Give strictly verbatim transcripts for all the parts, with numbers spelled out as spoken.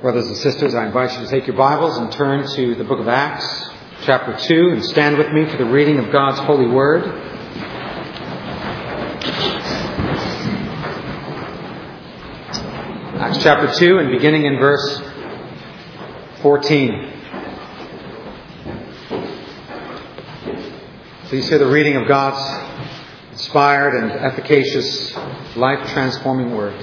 Brothers and sisters, I invite you to take your Bibles and turn to the book of Acts, chapter two, and stand with me for the reading of God's holy word. Acts chapter two, and beginning in verse fourteen. Please hear the reading of God's inspired and efficacious, life-transforming word.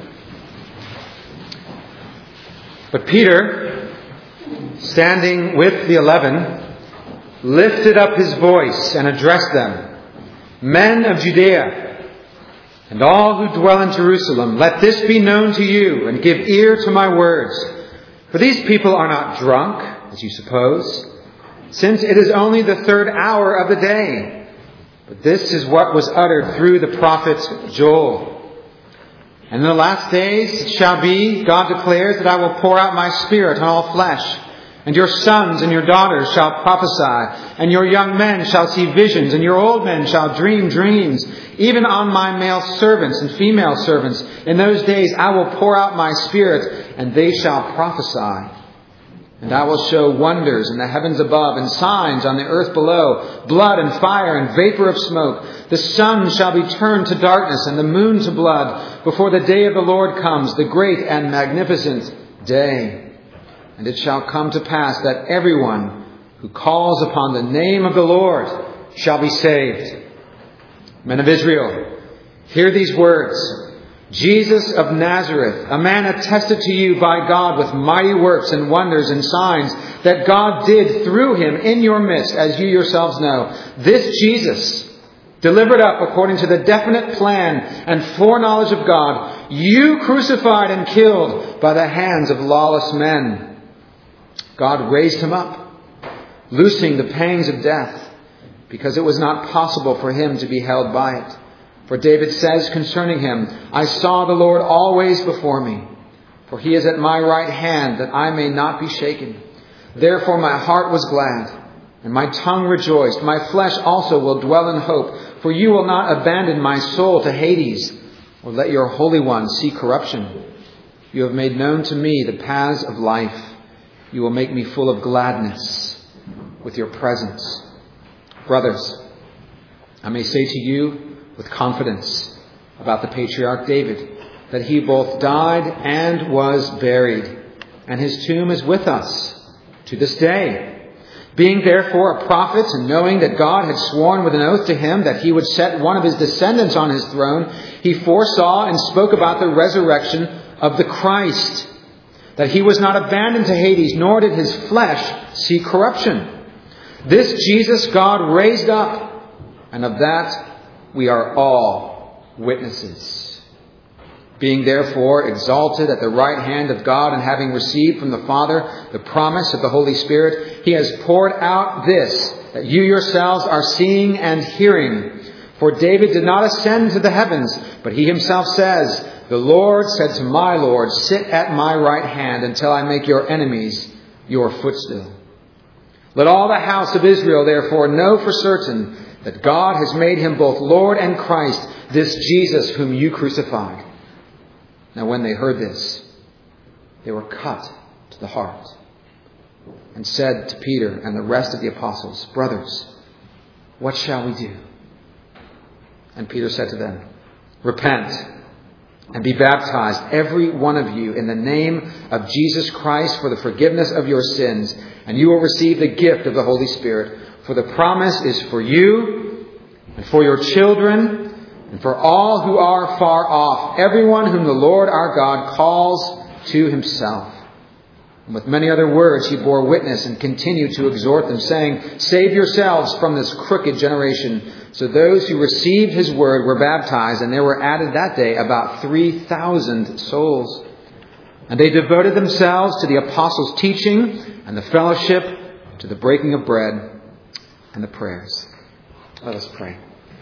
But Peter, standing with the eleven, lifted up his voice and addressed them, "Men of Judea, and all who dwell in Jerusalem, let this be known to you, and give ear to my words. For these people are not drunk, as you suppose, since it is only the third hour of the day. But this is what was uttered through the prophet Joel. And in the last days it shall be, God declares, that I will pour out my Spirit on all flesh. And your sons and your daughters shall prophesy, and your young men shall see visions, and your old men shall dream dreams. Even on my male servants and female servants, in those days I will pour out my Spirit, and they shall prophesy. And I will show wonders in the heavens above, and signs on the earth below, blood and fire and vapor of smoke. The sun shall be turned to darkness and the moon to blood before the day of the Lord comes, the great and magnificent day. And it shall come to pass that everyone who calls upon the name of the Lord shall be saved. Men of Israel, hear these words. Jesus of Nazareth, a man attested to you by God with mighty works and wonders and signs that God did through him in your midst, as you yourselves know. This Jesus, delivered up according to the definite plan and foreknowledge of God, you crucified and killed by the hands of lawless men. God raised him up, loosing the pangs of death, because it was not possible for him to be held by it. For David says concerning him, I saw the Lord always before me, for he is at my right hand, that I may not be shaken. Therefore my heart was glad, and my tongue rejoiced. My flesh also will dwell in hope, for you will not abandon my soul to Hades, or let your Holy One see corruption. You have made known to me the paths of life. You will make me full of gladness with your presence. Brothers, I may say to you with confidence about the patriarch David, that he both died and was buried, and his tomb is with us to this day. Being therefore a prophet, and knowing that God had sworn with an oath to him that he would set one of his descendants on his throne, he foresaw and spoke about the resurrection of the Christ, that he was not abandoned to Hades, nor did his flesh see corruption. This Jesus God raised up, and of that we are all witnesses. Being therefore exalted at the right hand of God, and having received from the Father the promise of the Holy Spirit, he has poured out this, that you yourselves are seeing and hearing. For David did not ascend to the heavens, but he himself says, the Lord said to my Lord, sit at my right hand until I make your enemies your footstool. Let all the house of Israel therefore know for certain that God has made him both Lord and Christ, this Jesus whom you crucified. Now when they heard this, they were cut to the heart, and said to Peter and the rest of the apostles, brothers, what shall we do? And Peter said to them, repent and be baptized, every one of you, in the name of Jesus Christ for the forgiveness of your sins, and you will receive the gift of the Holy Spirit. For the promise is for you, and for your children, and for all who are far off, everyone whom the Lord our God calls to himself. And with many other words he bore witness and continued to exhort them, saying, save yourselves from this crooked generation. So those who received his word were baptized, and there were added that day about three thousand souls. And they devoted themselves to the apostles' teaching and the fellowship, to the breaking of bread and the prayers. Let us pray.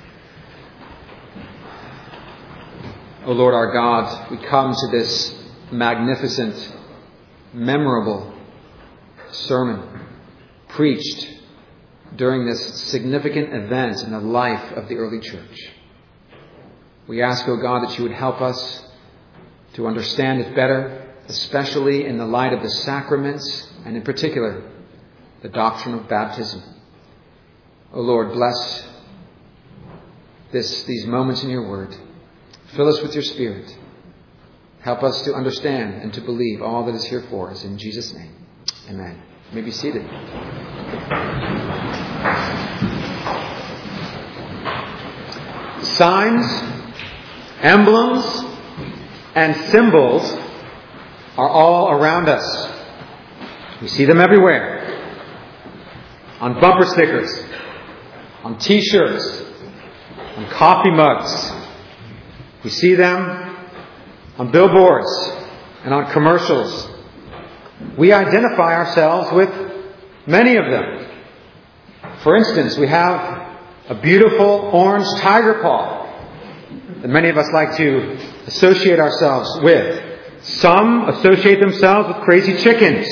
O Lord our God, we come to this magnificent, memorable sermon preached during this significant event in the life of the early church. We ask, O God, that you would help us to understand it better, especially in the light of the sacraments and in particular the doctrine of baptism. O Lord, bless this, these moments in your word. Fill us with your Spirit. Help us to understand and to believe all that is here for us. In Jesus' name, amen. You may be seated. Signs, emblems, and symbols are all around us. We see them everywhere. On bumper stickers, on t-shirts, on coffee mugs. We see them on billboards and on commercials. We identify ourselves with many of them. For instance, we have a beautiful orange tiger paw that many of us like to associate ourselves with. Some associate themselves with crazy chickens.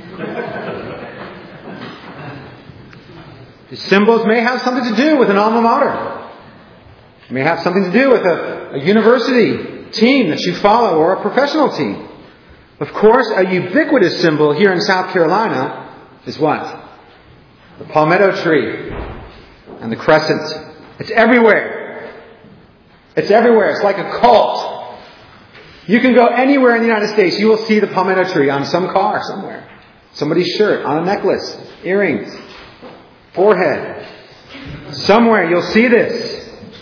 The symbols may have something to do with an alma mater. It may have something to do with a, a university team that you follow or a professional team. Of course, a ubiquitous symbol here in South Carolina is what? The palmetto tree and the crescent. It's everywhere. It's everywhere. It's like a cult. You can go anywhere in the United States, you will see the palmetto tree on some car somewhere. Somebody's shirt, on a necklace, earrings, forehead. Somewhere you'll see this.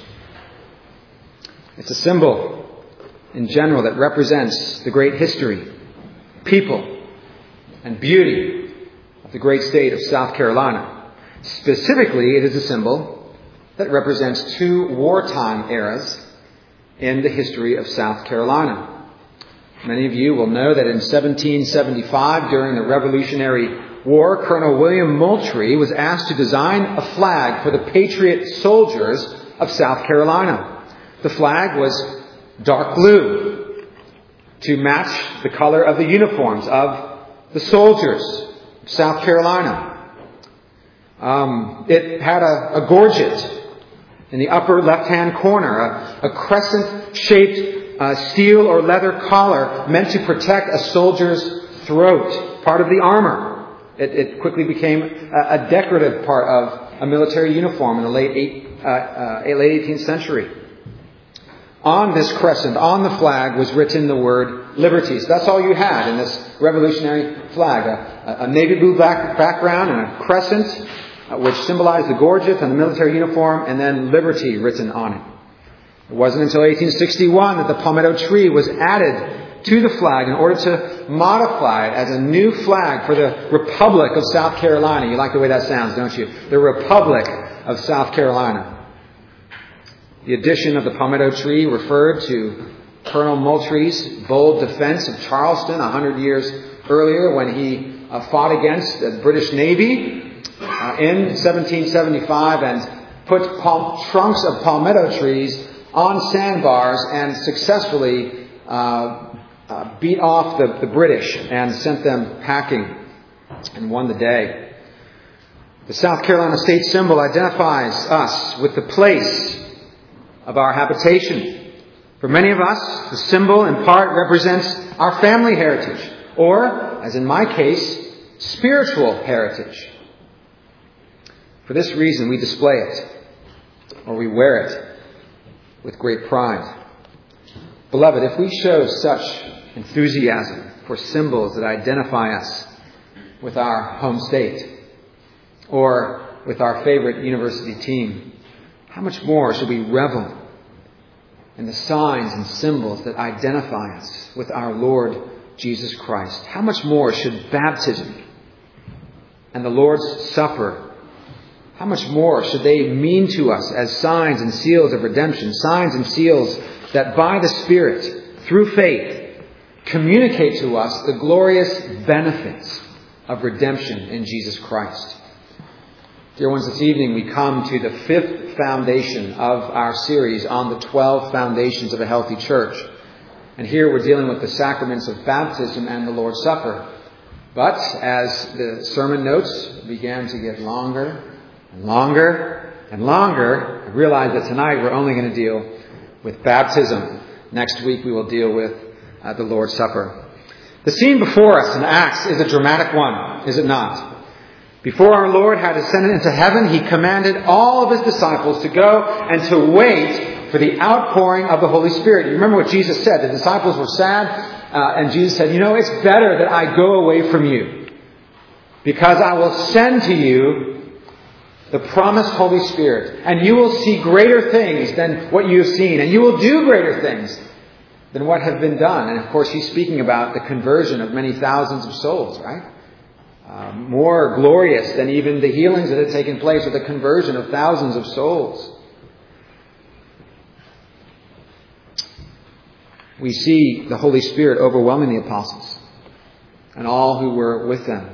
It's a symbol in general that represents the great history, people, and beauty of the great state of South Carolina. Specifically, it is a symbol that represents two wartime eras in the history of South Carolina. Many of you will know that in seventeen seventy-five, during the Revolutionary War, Colonel William Moultrie was asked to design a flag for the Patriot soldiers of South Carolina. The flag was dark blue to match the color of the uniforms of the soldiers of South Carolina. Um, it had a, a gorget in the upper left-hand corner, a, a crescent-shaped uh, steel or leather collar meant to protect a soldier's throat, part of the armor. It, it quickly became a, a decorative part of a military uniform in the late, eight, uh, uh, late eighteenth century. On this crescent, on the flag, was written the word liberty. So that's all you had in this revolutionary flag. A, a navy blue back, background and a crescent, uh, which symbolized the gorget and the military uniform, and then liberty written on it. It wasn't until eighteen sixty-one that the palmetto tree was added to the flag in order to modify it as a new flag for the Republic of South Carolina. You like the way that sounds, don't you? The Republic of South Carolina. The addition of the palmetto tree referred to Colonel Moultrie's bold defense of Charleston a hundred years earlier when he uh, fought against the British Navy uh, in seventeen seventy-five and put palm, trunks of palmetto trees on sandbars and successfully uh, uh, beat off the, the British and sent them packing and won the day. The South Carolina state symbol identifies us with the place of our habitation. For many of us, the symbol in part represents our family heritage, or, as in my case, spiritual heritage. For this reason, we display it, or we wear it, with great pride. Beloved, if we show such enthusiasm for symbols that identify us with our home state, or with our favorite university team, how much more should we revel in the signs and symbols that identify us with our Lord Jesus Christ? How much more should baptism and the Lord's Supper, how much more should they mean to us as signs and seals of redemption, signs and seals that by the Spirit, through faith, communicate to us the glorious benefits of redemption in Jesus Christ? Dear ones, this evening we come to the fifth foundation of our series on the twelve foundations of a healthy church. And here we're dealing with the sacraments of baptism and the Lord's Supper. But as the sermon notes began to get longer and longer and longer, I realized that tonight we're only going to deal with baptism. Next week we will deal with uh, the Lord's Supper. The scene before us in Acts is a dramatic one, is it not? Before our Lord had ascended into heaven, He commanded all of His disciples to go and to wait for the outpouring of the Holy Spirit. You remember what Jesus said. The disciples were sad, uh, and Jesus said, you know, it's better that I go away from you, because I will send to you the promised Holy Spirit, and you will see greater things than what you have seen, and you will do greater things than what have been done. And of course, He's speaking about the conversion of many thousands of souls, right? Uh, more glorious than even the healings that had taken place, or the conversion of thousands of souls. We see the Holy Spirit overwhelming the apostles and all who were with them.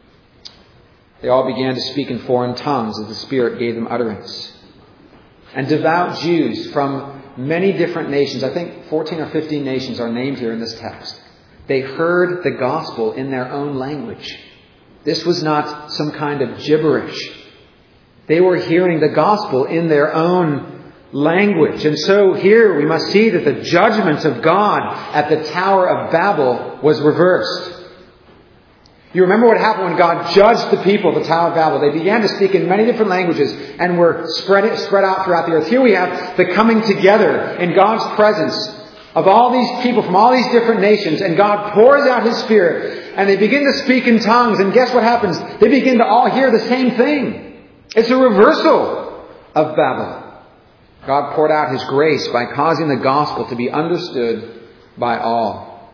They all began to speak in foreign tongues as the Spirit gave them utterance. And devout Jews from many different nations, I think fourteen or fifteen nations are named here in this text. They heard the gospel in their own language. This was not some kind of gibberish. They were hearing the gospel in their own language. And so here we must see that the judgment of God at the Tower of Babel was reversed. You remember what happened when God judged the people of the Tower of Babel. They began to speak in many different languages and were spread, spread out throughout the earth. Here we have the coming together in God's presence of all these people from all these different nations, and God pours out His Spirit, and they begin to speak in tongues, and guess what happens? They begin to all hear the same thing. It's a reversal of Babel. God poured out His grace by causing the gospel to be understood by all.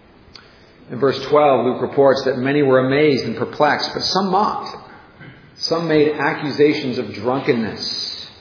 In verse twelve, Luke reports that many were amazed and perplexed, but some mocked. Some made accusations of drunkenness.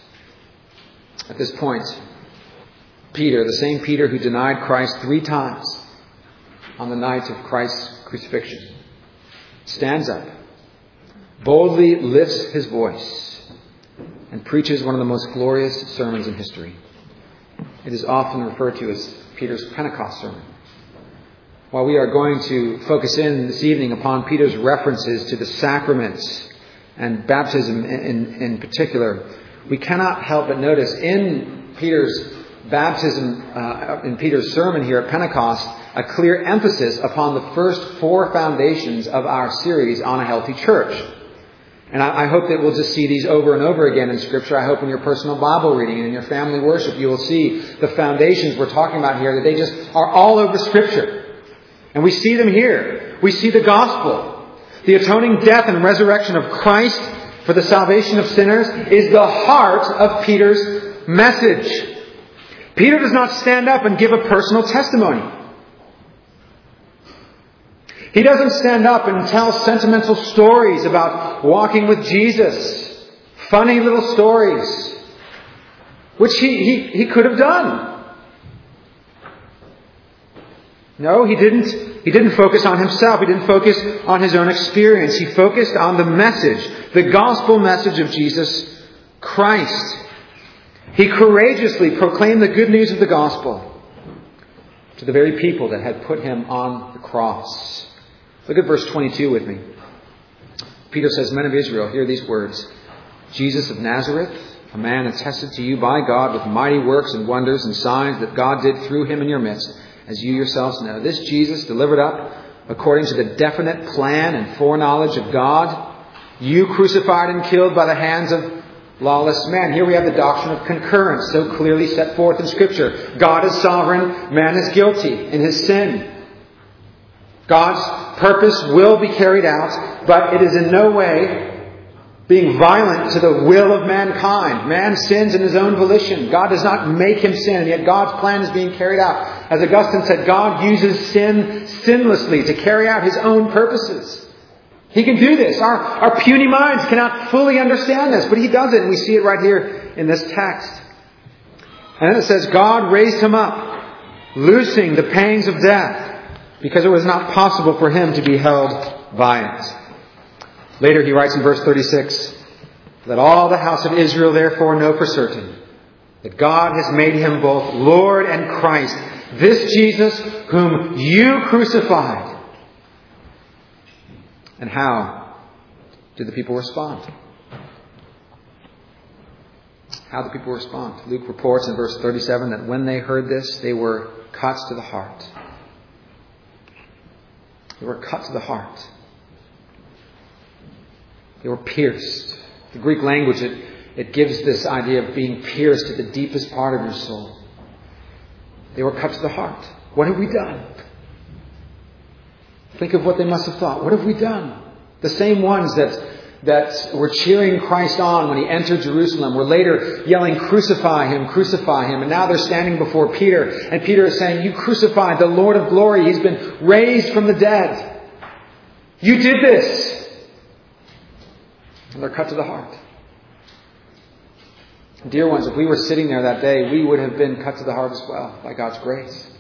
At this point, Peter, the same Peter who denied Christ three times on the night of Christ's crucifixion, stands up, boldly lifts his voice, and preaches one of the most glorious sermons in history. It is often referred to as Peter's Pentecost sermon. While we are going to focus in this evening upon Peter's references to the sacraments and baptism in, in, in particular, we cannot help but notice in Peter's baptism, uh, in Peter's sermon here at Pentecost, a clear emphasis upon the first four foundations of our series on a healthy church. And I, I hope that we'll just see these over and over again in Scripture. I hope in your personal Bible reading and in your family worship you will see the foundations we're talking about here, that they just are all over Scripture. And we see them here. We see the gospel. The atoning death and resurrection of Christ for the salvation of sinners is the heart of Peter's message. Peter does not stand up and give a personal testimony. He doesn't stand up and tell sentimental stories about walking with Jesus. Funny little stories. Which he, he, he could have done. No, he didn't. He didn't focus on himself. He didn't focus on his own experience. He focused on the message, the gospel message of Jesus Christ. He courageously proclaimed the good news of the gospel to the very people that had put Him on the cross. Look at verse twenty-two with me. Peter says, "Men of Israel, hear these words. Jesus of Nazareth, a man attested to you by God with mighty works and wonders and signs that God did through Him in your midst, as you yourselves know. This Jesus delivered up according to the definite plan and foreknowledge of God, you crucified and killed by the hands of lawless men." Here we have the doctrine of concurrence so clearly set forth in Scripture. God is sovereign, man is guilty in his sin. God's purpose will be carried out, but it is in no way being violent to the will of mankind. Man sins in his own volition. God does not make him sin, and yet God's plan is being carried out. As Augustine said, God uses sin sinlessly to carry out His own purposes. He can do this. Our, our puny minds cannot fully understand this, but He does it, and we see it right here in this text. And then it says, God raised Him up, loosing the pangs of death, because it was not possible for Him to be held by it. Later he writes in verse thirty-six, "Let all the house of Israel therefore know for certain that God has made Him both Lord and Christ, this Jesus whom you crucified." And how did the people respond? How did the people respond? Luke reports in verse thirty-seven that when they heard this, they were cut to the heart. They were cut to the heart. They were pierced. The Greek language, it, it gives this idea of being pierced at the deepest part of your soul. They were cut to the heart. What have we done? Think of what they must have thought. What have we done? The same ones that, that were cheering Christ on when he entered Jerusalem were later yelling, "Crucify him, crucify him." And now they're standing before Peter. And Peter is saying, "You crucified the Lord of glory. He's been raised from the dead. You did this." And they're cut to the heart. Dear ones, if we were sitting there that day, we would have been cut to the heart as well by God's grace.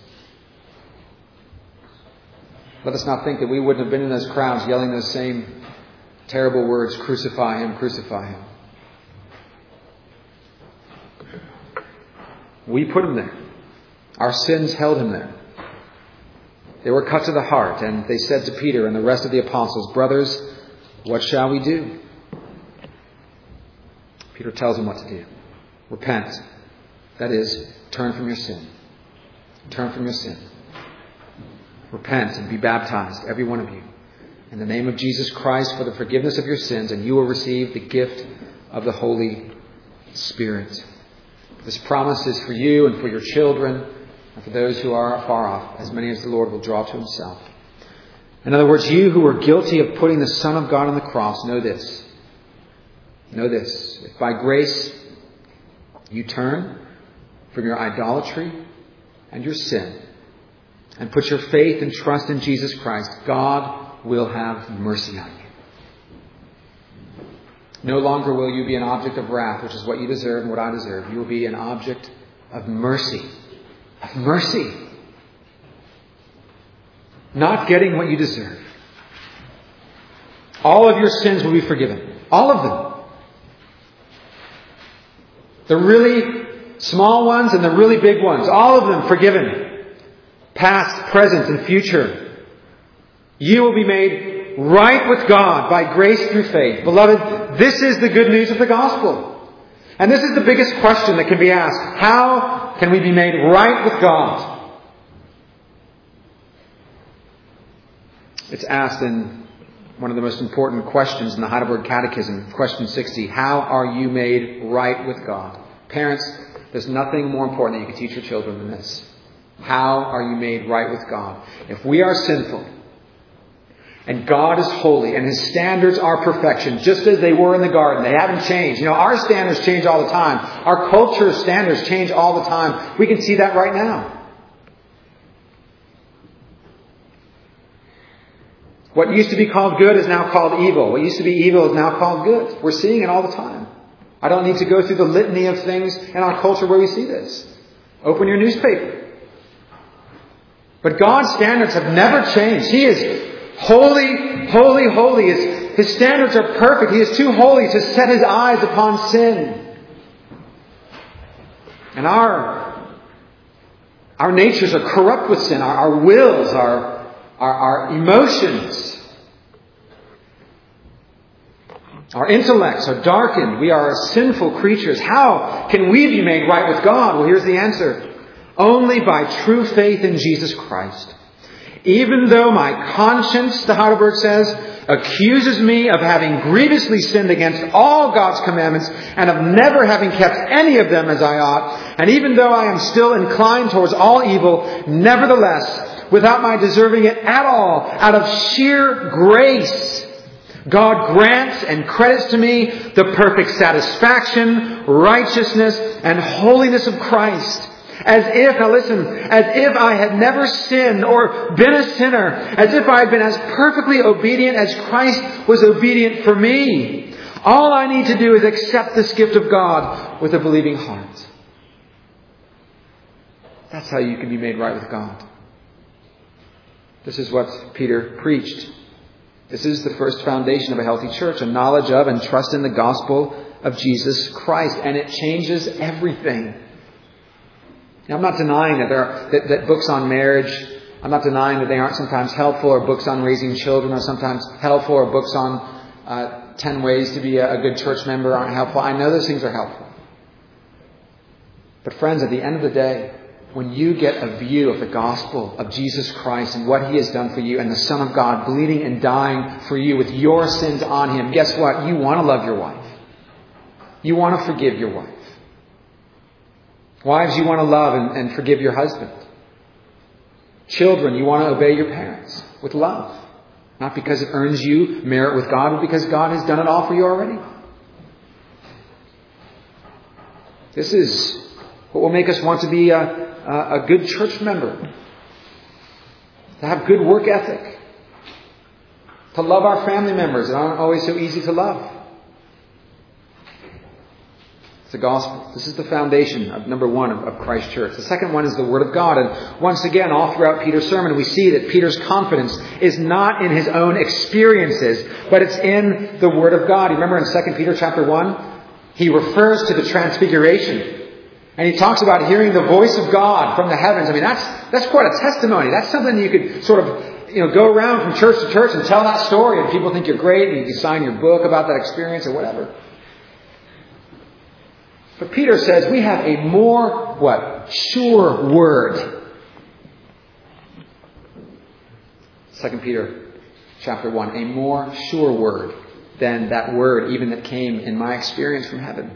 Let us not think that we wouldn't have been in those crowds yelling those same terrible words, "Crucify him, crucify him." We put him there. Our sins held him there. They were cut to the heart, and they said to Peter and the rest of the apostles, "Brothers, what shall we do?" Peter tells them what to do. Repent. That is, turn from your sin. Turn from your sin. Repent and be baptized, every one of you, in the name of Jesus Christ for the forgiveness of your sins, and you will receive the gift of the Holy Spirit. This promise is for you and for your children and for those who are far off, as many as the Lord will draw to himself. In other words, you who were guilty of putting the Son of God on the cross, know this. Know this. If by grace you turn from your idolatry and your sin and put your faith and trust in Jesus Christ, God will have mercy on you. No longer will you be an object of wrath, which is what you deserve and what I deserve. You will be an object of mercy. Of mercy. Not getting what you deserve. All of your sins will be forgiven. All of them. The really small ones and the really big ones. All of them forgiven. Past, present, and future. You will be made right with God by grace through faith. Beloved, this is the good news of the gospel. And this is the biggest question that can be asked. How can we be made right with God? It's asked in one of the most important questions in the Heidelberg Catechism, question sixty. How are you made right with God? Parents, there's nothing more important that you can teach your children than this. How are you made right with God? If we are sinful, and God is holy, and His standards are perfection, just as they were in the garden. They haven't changed. You know, our standards change all the time. Our culture's standards change all the time. We can see that right now. What used to be called good is now called evil. What used to be evil is now called good. We're seeing it all the time. I don't need to go through the litany of things in our culture where we see this. Open your newspaper. But God's standards have never changed. He is holy, holy, holy. His, his standards are perfect. He is too holy to set His eyes upon sin. And our, our natures are corrupt with sin. Our, our wills, our, our, our emotions, our intellects are darkened. We are sinful creatures. How can we be made right with God? Well, here's the answer. Only by true faith in Jesus Christ. Even though my conscience, the Heidelberg says, accuses me of having grievously sinned against all God's commandments and of never having kept any of them as I ought, and even though I am still inclined towards all evil, nevertheless, without my deserving it at all, out of sheer grace, God grants and credits to me the perfect satisfaction, righteousness, and holiness of Christ. As if, now listen, as if I had never sinned or been a sinner. As if I had been as perfectly obedient as Christ was obedient for me. All I need to do is accept this gift of God with a believing heart. That's how you can be made right with God. This is what Peter preached. This is the first foundation of a healthy church, a knowledge of and trust in the gospel of Jesus Christ. And it changes everything. Now, I'm not denying that there are that, that books on marriage, I'm not denying that they aren't sometimes helpful, or books on raising children are sometimes helpful, or books on uh, ten ways to be a, a good church member aren't helpful. I know those things are helpful. But friends, at the end of the day, when you get a view of the gospel of Jesus Christ and what He has done for you and the Son of God bleeding and dying for you with your sins on Him, guess what? You want to love your wife. You want to forgive your wife. Wives, you want to love and, and forgive your husband. Children, you want to obey your parents with love. Not because it earns you merit with God, but because God has done it all for you already. This is what will make us want to be a, a, a good church member. To have good work ethic. To love our family members that aren't always so easy to love. It's the gospel. This is the foundation of number one of, of Christ Church. The second one is the Word of God. And once again, all throughout Peter's sermon, we see that Peter's confidence is not in his own experiences, but it's in the Word of God. You remember in Second Peter chapter one, he refers to the transfiguration. And he talks about hearing the voice of God from the heavens. I mean, that's that's quite a testimony. That's something you could sort of, you know, go around from church to church and tell that story, and people think you're great, and you can sign your book about that experience or whatever. But Peter says we have a more, what? Sure word. Second Peter chapter one. A more sure word than that word even that came in my experience from heaven.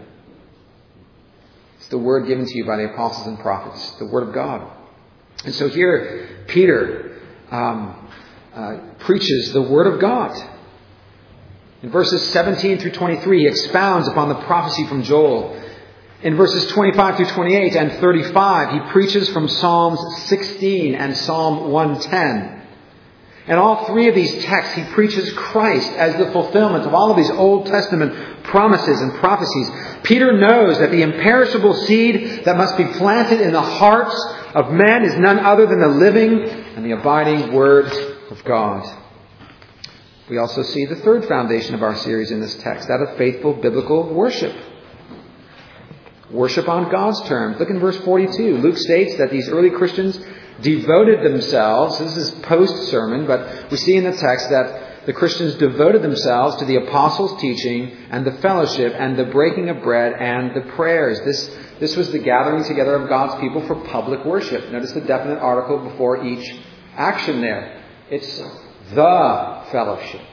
It's the word given to you by the apostles and prophets. The word of God. And so here, Peter um, uh, preaches the word of God. In verses seventeen through twenty-three, he expounds upon the prophecy from Joel. In verses twenty-five through twenty-eight and thirty-five, he preaches from Psalms sixteen and Psalm one ten. In all three of these texts, he preaches Christ as the fulfillment of all of these Old Testament promises and prophecies. Peter knows that the imperishable seed that must be planted in the hearts of men is none other than the living and the abiding Word of God. We also see the third foundation of our series in this text, that of faithful biblical worship. Worship on God's terms. Look in verse forty-two. Luke states that these early Christians devoted themselves. This is post-sermon, but we see in the text that the Christians devoted themselves to the apostles' teaching and the fellowship and the breaking of bread and the prayers. This, this was the gathering together of God's people for public worship. Notice the definite article before each action there. It's the fellowship,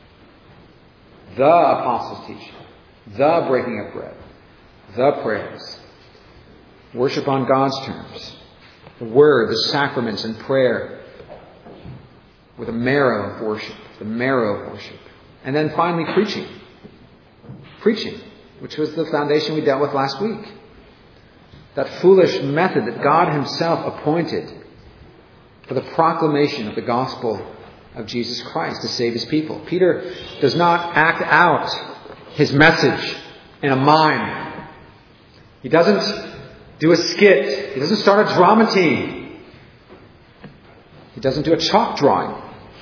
the apostles' teaching, the breaking of bread, the prayers. Worship on God's terms. The Word, the sacraments and prayer with a marrow of worship. The marrow of worship. And then finally preaching. Preaching, which was the foundation we dealt with last week. That foolish method that God Himself appointed for the proclamation of the gospel of Jesus Christ to save His people. Peter does not act out his message in a mime. He doesn't do a skit. He doesn't start a drama team. He doesn't do a chalk drawing.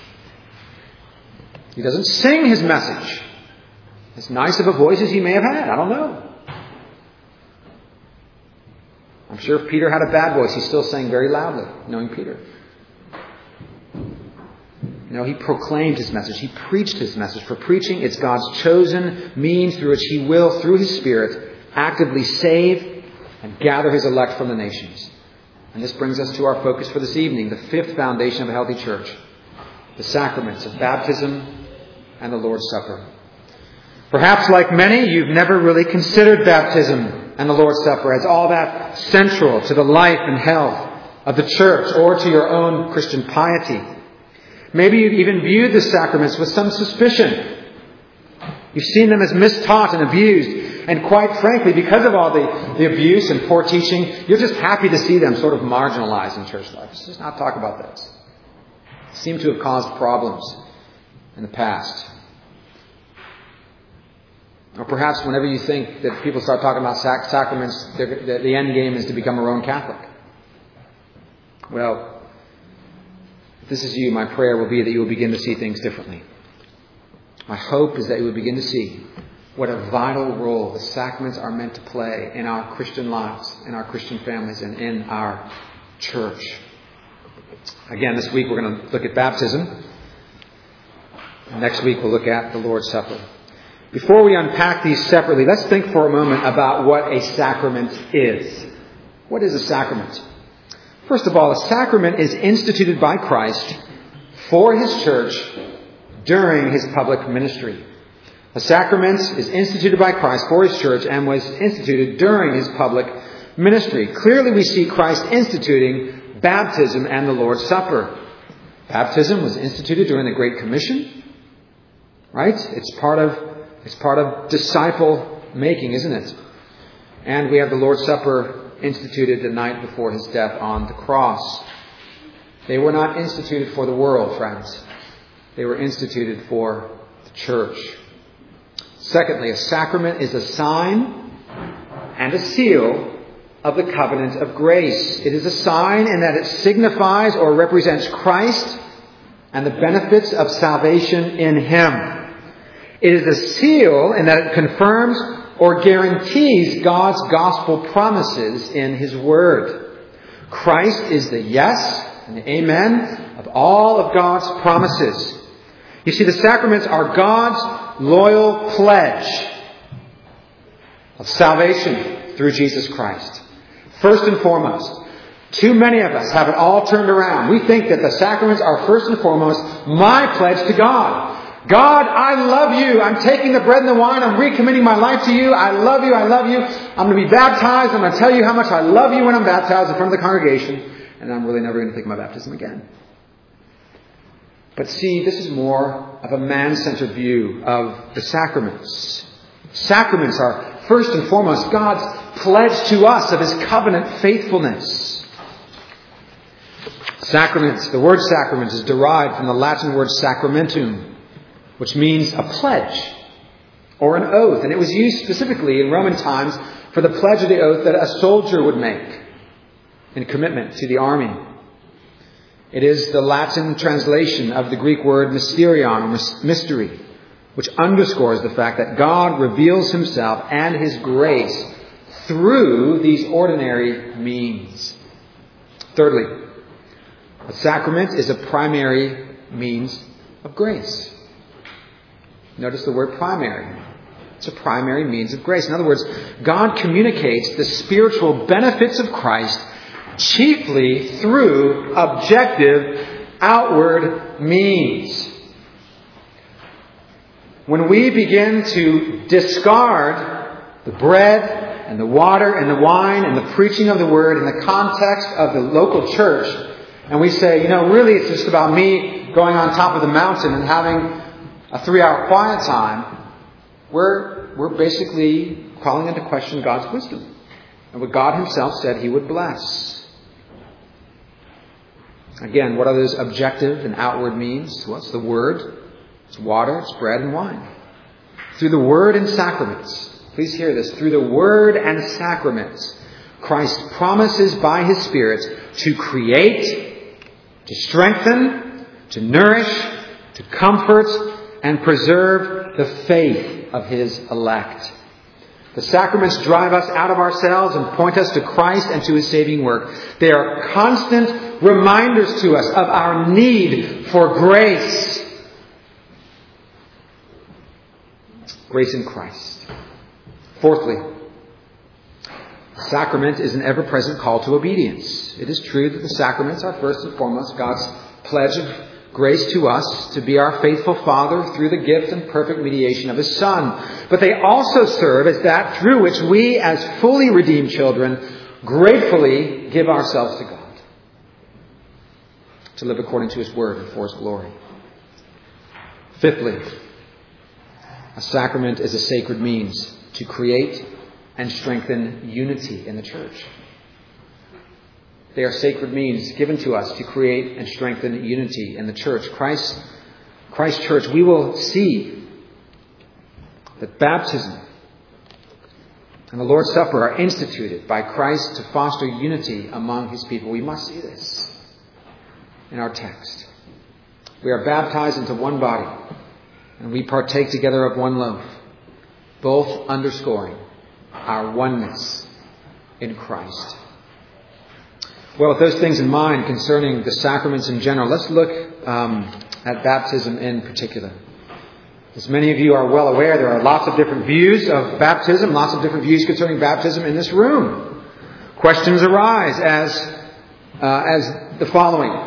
He doesn't sing his message. As nice of a voice as he may have had, I don't know. I'm sure if Peter had a bad voice, he still sang very loudly, knowing Peter. No, he proclaimed his message. He preached his message. For preaching, it's God's chosen means through which He will, through His Spirit, actively save and gather His elect from the nations. And this brings us to our focus for this evening, the fifth foundation of a healthy church. The sacraments of baptism and the Lord's Supper. Perhaps like many, you've never really considered baptism and the Lord's Supper as all that central to the life and health of the church or to your own Christian piety. Maybe you've even viewed the sacraments with some suspicion. You've seen them as mistaught and abused. And quite frankly, because of all the, the abuse and poor teaching, you're just happy to see them sort of marginalized in church life. Let's just not talk about this. They seem to have caused problems in the past. Or perhaps whenever you think that people start talking about sac- sacraments, the, the end game is to become a Roman Catholic. Well, if this is you, my prayer will be that you will begin to see things differently. My hope is that you will begin to see what a vital role the sacraments are meant to play in our Christian lives, in our Christian families, and in our church. Again, this week we're going to look at baptism. Next week we'll look at the Lord's Supper. Before we unpack these separately, let's think for a moment about what a sacrament is. What is a sacrament? First of all, a sacrament is instituted by Christ for His church during His public ministry. A sacrament is instituted by Christ for His church and was instituted during His public ministry. Clearly we see Christ instituting baptism and the Lord's Supper. Baptism was instituted during the Great Commission. Right? It's part of, it's part of disciple making, isn't it? And we have the Lord's Supper instituted the night before His death on the cross. They were not instituted for the world, friends. They were instituted for the church. Secondly, a sacrament is a sign and a seal of the covenant of grace. It is a sign in that it signifies or represents Christ and the benefits of salvation in Him. It is a seal in that it confirms or guarantees God's gospel promises in His Word. Christ is the yes and the amen of all of God's promises. You see, the sacraments are God's loyal pledge of salvation through Jesus Christ. First and foremost, too many of us have it all turned around. We think that the sacraments are first and foremost my pledge to God. God, I love you. I'm taking the bread and the wine. I'm recommitting my life to you. I love you. I love you. I'm going to be baptized. I'm going to tell you how much I love you when I'm baptized in front of the congregation. And I'm really never going to think of my baptism again. But see, this is more of a man-centered view of the sacraments. Sacraments are first and foremost God's pledge to us of His covenant faithfulness. Sacraments, the word sacrament is derived from the Latin word sacramentum, which means a pledge or an oath. And it was used specifically in Roman times for the pledge of the oath that a soldier would make in commitment to the army. It is the Latin translation of the Greek word mysterion, or mystery, which underscores the fact that God reveals Himself and His grace through these ordinary means. Thirdly, a sacrament is a primary means of grace. Notice the word primary. It's a primary means of grace. In other words, God communicates the spiritual benefits of Christ chiefly through objective, outward means. When we begin to discard the bread and the water and the wine and the preaching of the Word in the context of the local church, and we say, you know, really it's just about me going on top of the mountain and having a three-hour quiet time, we're, we're basically calling into question God's wisdom and what God Himself said He would bless. Again, what are those objective and outward means? Well, it's the Word, it's water, it's bread and wine. Through the Word and sacraments, please hear this, through the Word and sacraments, Christ promises by His Spirit to create, to strengthen, to nourish, to comfort, and preserve the faith of His elect. The sacraments drive us out of ourselves and point us to Christ and to His saving work. They are constant reminders to us of our need for grace. Grace in Christ. Fourthly, sacrament is an ever-present call to obedience. It is true that the sacraments are first and foremost God's pledge of grace to us to be our faithful Father through the gift and perfect mediation of His Son. But they also serve as that through which we, as fully redeemed children, gratefully give ourselves to God, to live according to His Word and for His glory. Fifthly, a sacrament is a sacred means to create and strengthen unity in the church. They are sacred means given to us to create and strengthen unity in the church. Christ, Christ Church, we will see that baptism and the Lord's Supper are instituted by Christ to foster unity among His people. We must see this in our text. We are baptized into one body, and we partake together of one loaf, both underscoring our oneness in Christ. Well, with those things in mind concerning the sacraments in general, let's look um, at baptism in particular. As many of you are well aware, there are lots of different views of baptism, lots of different views concerning baptism in this room. Questions arise as uh, as the following.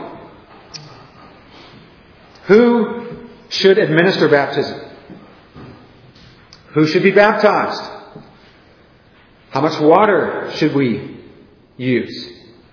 Who should administer baptism? Who should be baptized? How much water should we use?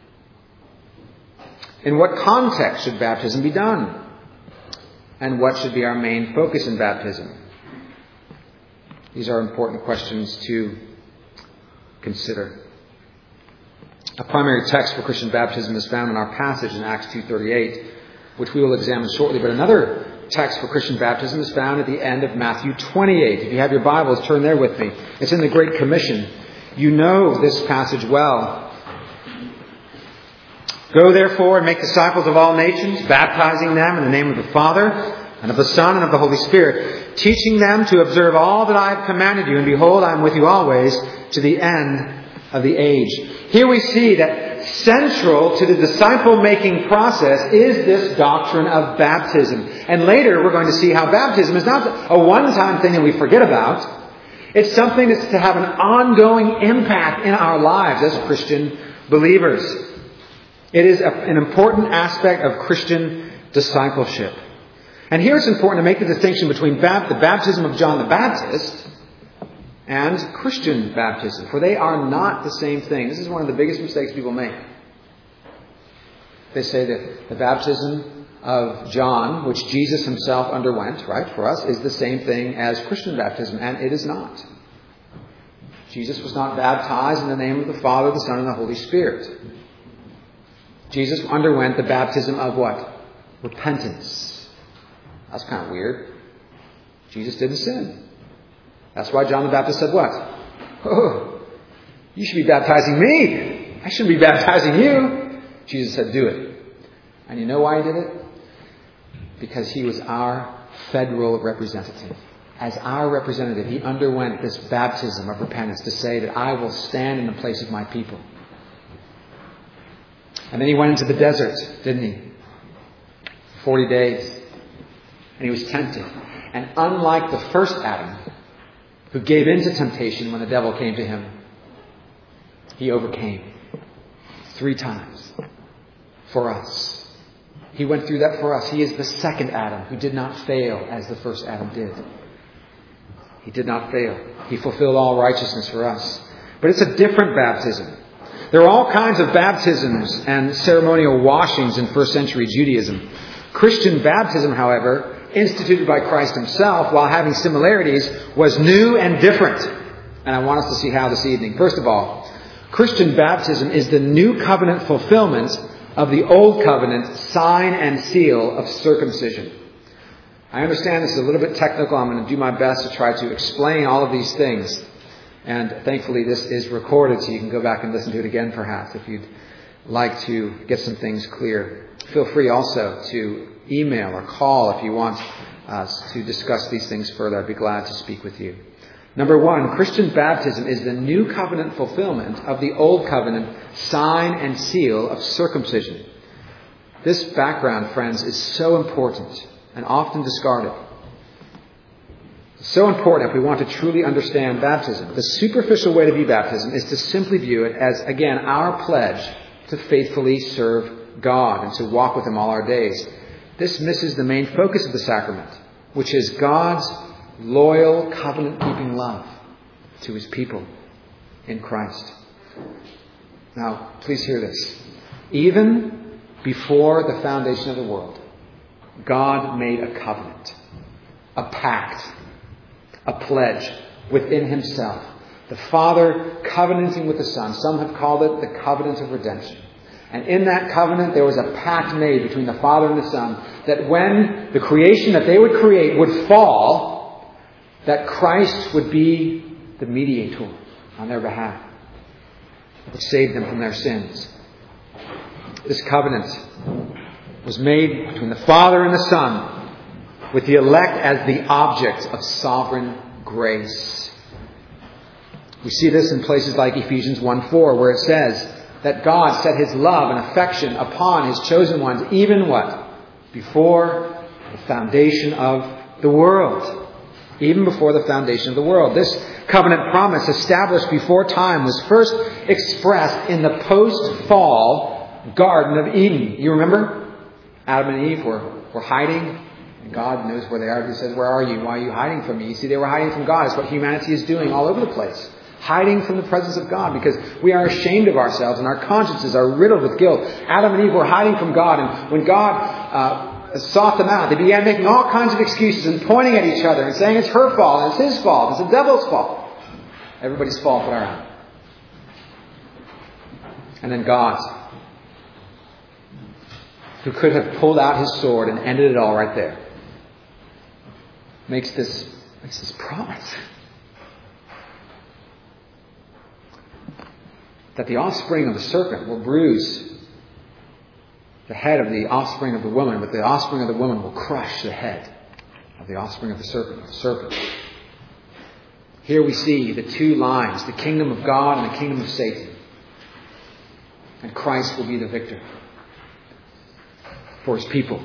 In what context should baptism be done? And what should be our main focus in baptism? These are important questions to consider. A primary text for Christian baptism is found in our passage in Acts two thirty-eight, which we will examine shortly. But another text for Christian baptism is found at the end of Matthew twenty-eight. If you have your Bibles, turn there with me. It's in the Great Commission. You know this passage well. Go therefore and make disciples of all nations, baptizing them in the name of the Father and of the Son and of the Holy Spirit, teaching them to observe all that I have commanded you. And behold, I am with you always to the end of the age. Here we see that central to the disciple-making process is this doctrine of baptism. And later we're going to see how baptism is not a one-time thing that we forget about. It's something that's to have an ongoing impact in our lives as Christian believers. It is a, an important aspect of Christian discipleship. And here it's important to make the distinction between bap- the baptism of John the Baptist and Christian baptism, for they are not the same thing. This is one of the biggest mistakes people make. They say that the baptism of John, which Jesus himself underwent, right, for us, is the same thing as Christian baptism, and it is not. Jesus was not baptized in the name of the Father, the Son, and the Holy Spirit. Jesus underwent the baptism of what? Repentance. That's kind of weird. Jesus didn't sin. That's why John the Baptist said what? Oh, you should be baptizing me. I shouldn't be baptizing you. Jesus said, do it. And you know why he did it? Because he was our federal representative. As our representative, he underwent this baptism of repentance to say that I will stand in the place of my people. And then he went into the desert, didn't he? forty days. And he was tempted. And unlike the first Adam, who gave in to temptation when the devil came to him, he overcame three times for us. He went through that for us. He is the second Adam who did not fail as the first Adam did. He did not fail. He fulfilled all righteousness for us. But it's a different baptism. There are all kinds of baptisms and ceremonial washings in first century Judaism. Christian baptism, however, instituted by Christ himself, while having similarities, was new and different. And I want us to see how this evening. First of all, Christian baptism is the new covenant fulfillment of the old covenant sign and seal of circumcision. I understand this is a little bit technical. I'm going to do my best to try to explain all of these things. And thankfully this is recorded, so you can go back and listen to it again perhaps if you'd like to get some things clear. Feel free also to email or call if you want us to discuss these things further. I'd be glad to speak with you. Number one, Christian baptism is the new covenant fulfillment of the old covenant sign and seal of circumcision. This background, friends, is so important and often discarded. It's so important if we want to truly understand baptism. The superficial way to view baptism is to simply view it as, again, our pledge to faithfully serve God and to walk with Him all our days. This misses the main focus of the sacrament, which is God's loyal, covenant-keeping love to His people in Christ. Now, please hear this. Even before the foundation of the world, God made a covenant, a pact, a pledge within Himself. The Father covenanting with the Son. Some have called it the covenant of redemption. And in that covenant, there was a pact made between the Father and the Son that when the creation that they would create would fall, that Christ would be the mediator on their behalf, would save them from their sins. This covenant was made between the Father and the Son, with the elect as the object of sovereign grace. We see this in places like Ephesians one four, where it says that God set His love and affection upon His chosen ones, even what? Before the foundation of the world. Even before the foundation of the world. This covenant promise established before time was first expressed in the post-fall Garden of Eden. You remember? Adam and Eve were, were hiding. And God knows where they are. He says, where are you? Why are you hiding from me? You see, they were hiding from God. It's what humanity is doing all over the place. Hiding from the presence of God because we are ashamed of ourselves and our consciences are riddled with guilt. Adam and Eve were hiding from God. And when God uh, sought them out, they began making all kinds of excuses and pointing at each other and saying it's her fault, it's his fault, it's the devil's fault. Everybody's fault but our own. And then God, who could have pulled out his sword and ended it all right there, makes this, makes this promise that the offspring of the serpent will bruise the head of the offspring of the woman, but the offspring of the woman will crush the head of the offspring of the serpent. The serpent. Here we see the two lines, the kingdom of God and the kingdom of Satan. And Christ will be the victor for his people.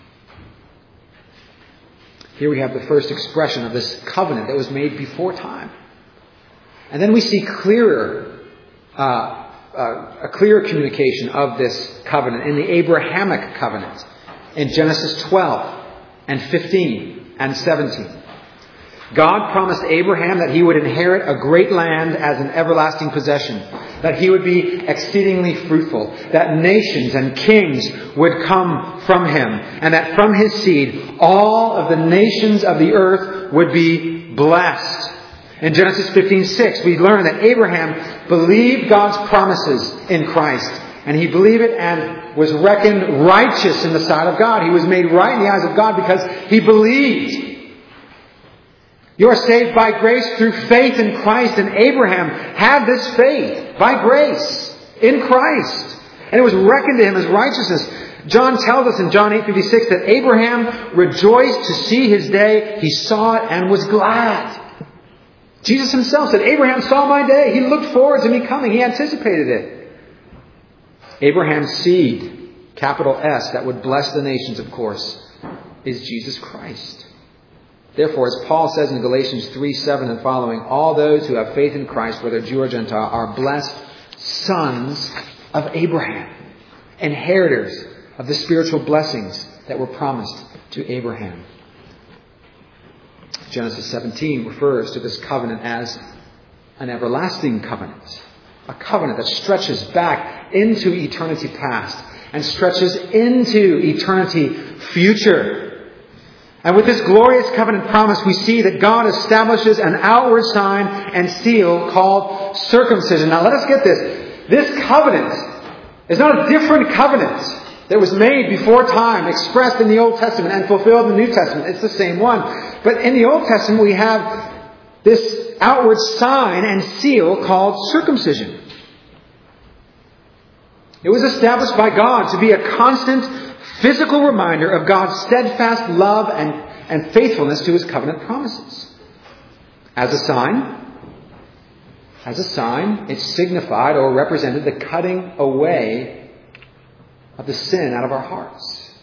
Here we have the first expression of this covenant that was made before time. And then we see clearer, uh, uh, a clearer communication of this covenant in the Abrahamic covenant in Genesis twelve and fifteen and seventeen. God promised Abraham that he would inherit a great land as an everlasting possession, that he would be exceedingly fruitful, that nations and kings would come from him, and that from his seed all of the nations of the earth would be blessed. In Genesis fifteen six, we learn that Abraham believed God's promises in Christ, and he believed it and was reckoned righteous in the sight of God. He was made right in the eyes of God because he believed. You are saved by grace through faith in Christ, and Abraham had this faith by grace in Christ. And it was reckoned to him as righteousness. John tells us in John eight fifty-six that Abraham rejoiced to see his day. He saw it and was glad. Jesus himself said, Abraham saw my day. He looked forward to me coming. He anticipated it. Abraham's seed, capital S, that would bless the nations, of course, is Jesus Christ. Therefore, as Paul says in Galatians three seven and following, all those who have faith in Christ, whether Jew or Gentile, are blessed sons of Abraham, inheritors of the spiritual blessings that were promised to Abraham. Genesis seventeen refers to this covenant as an everlasting covenant, a covenant that stretches back into eternity past and stretches into eternity future. And with this glorious covenant promise, we see that God establishes an outward sign and seal called circumcision. Now let us get this. This covenant is not a different covenant that was made before time, expressed in the Old Testament and fulfilled in the New Testament. It's the same one. But in the Old Testament, we have this outward sign and seal called circumcision. It was established by God to be a constant physical reminder of God's steadfast love and, and faithfulness to his covenant promises. As a sign, as a sign, it signified or represented the cutting away of the sin out of our hearts.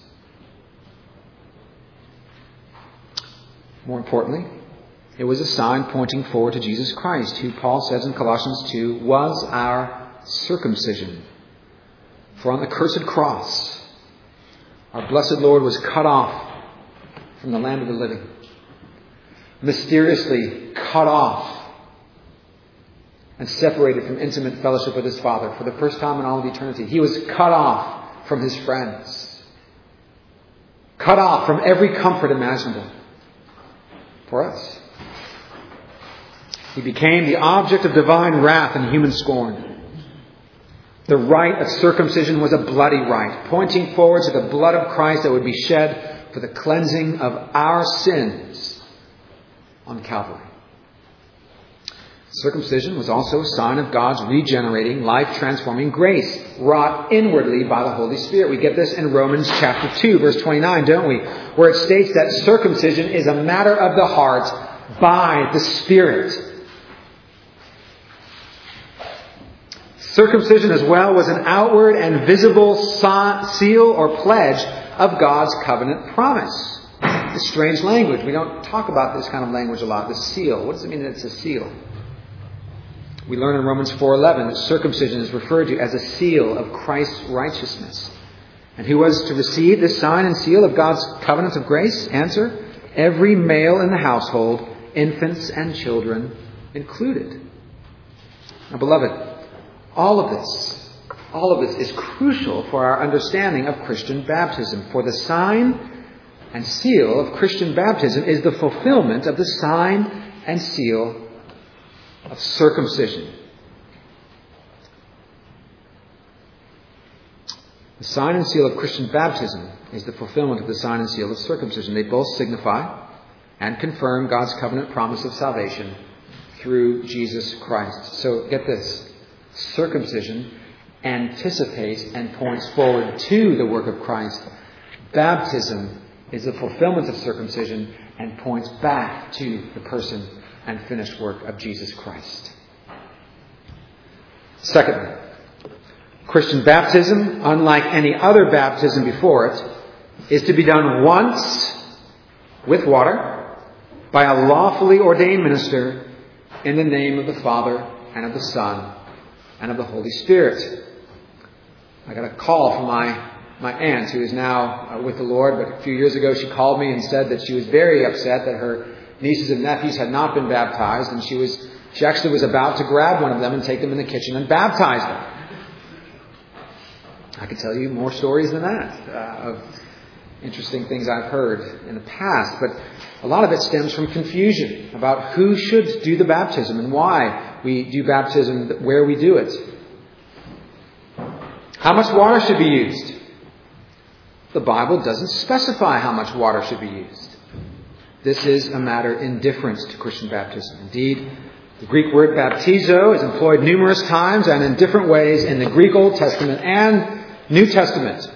More importantly, it was a sign pointing forward to Jesus Christ, who Paul says in Colossians two was our circumcision. For on the cursed cross, our blessed Lord was cut off from the land of the living. Mysteriously cut off and separated from intimate fellowship with his Father for the first time in all of eternity. He was cut off from his friends. Cut off from every comfort imaginable for us. He became the object of divine wrath and human scorn. The rite of circumcision was a bloody rite, pointing forward to the blood of Christ that would be shed for the cleansing of our sins on Calvary. Circumcision was also a sign of God's regenerating, life-transforming grace, wrought inwardly by the Holy Spirit. We get this in Romans chapter two, verse twenty-nine, don't we? Where it states that circumcision is a matter of the heart by the Spirit. Circumcision as well was an outward and visible seal or pledge of God's covenant promise. It's strange language. We don't talk about this kind of language a lot. The seal. What does it mean that it's a seal? We learn in Romans four eleven that circumcision is referred to as a seal of Christ's righteousness. And who was to receive this sign and seal of God's covenant of grace? Answer, every male in the household, infants and children included. Now, beloved, all of this, all of this is crucial for our understanding of Christian baptism. For the sign and seal of Christian baptism is the fulfillment of the sign and seal of circumcision. The sign and seal of Christian baptism is the fulfillment of the sign and seal of circumcision. They both signify and confirm God's covenant promise of salvation through Jesus Christ. So get this. Circumcision anticipates and points forward to the work of Christ. Baptism is the fulfillment of circumcision and points back to the person and finished work of Jesus Christ. Secondly, Christian baptism, unlike any other baptism before it, is to be done once with water by a lawfully ordained minister in the name of the Father and of the Son and of the Holy Spirit. I got a call from my, my aunt, who is now uh, with the Lord, but a few years ago she called me and said that she was very upset that her nieces and nephews had not been baptized, and she was she actually was about to grab one of them and take them in the kitchen and baptize them. I could tell you more stories than that uh, of interesting things I've heard in the past, but a lot of it stems from confusion about who should do the baptism and why we do baptism, where we do it. How much water should be used? The Bible doesn't specify how much water should be used. This is a matter indifferent to Christian baptism. Indeed, the Greek word baptizo is employed numerous times and in different ways in the Greek Old Testament and New Testament.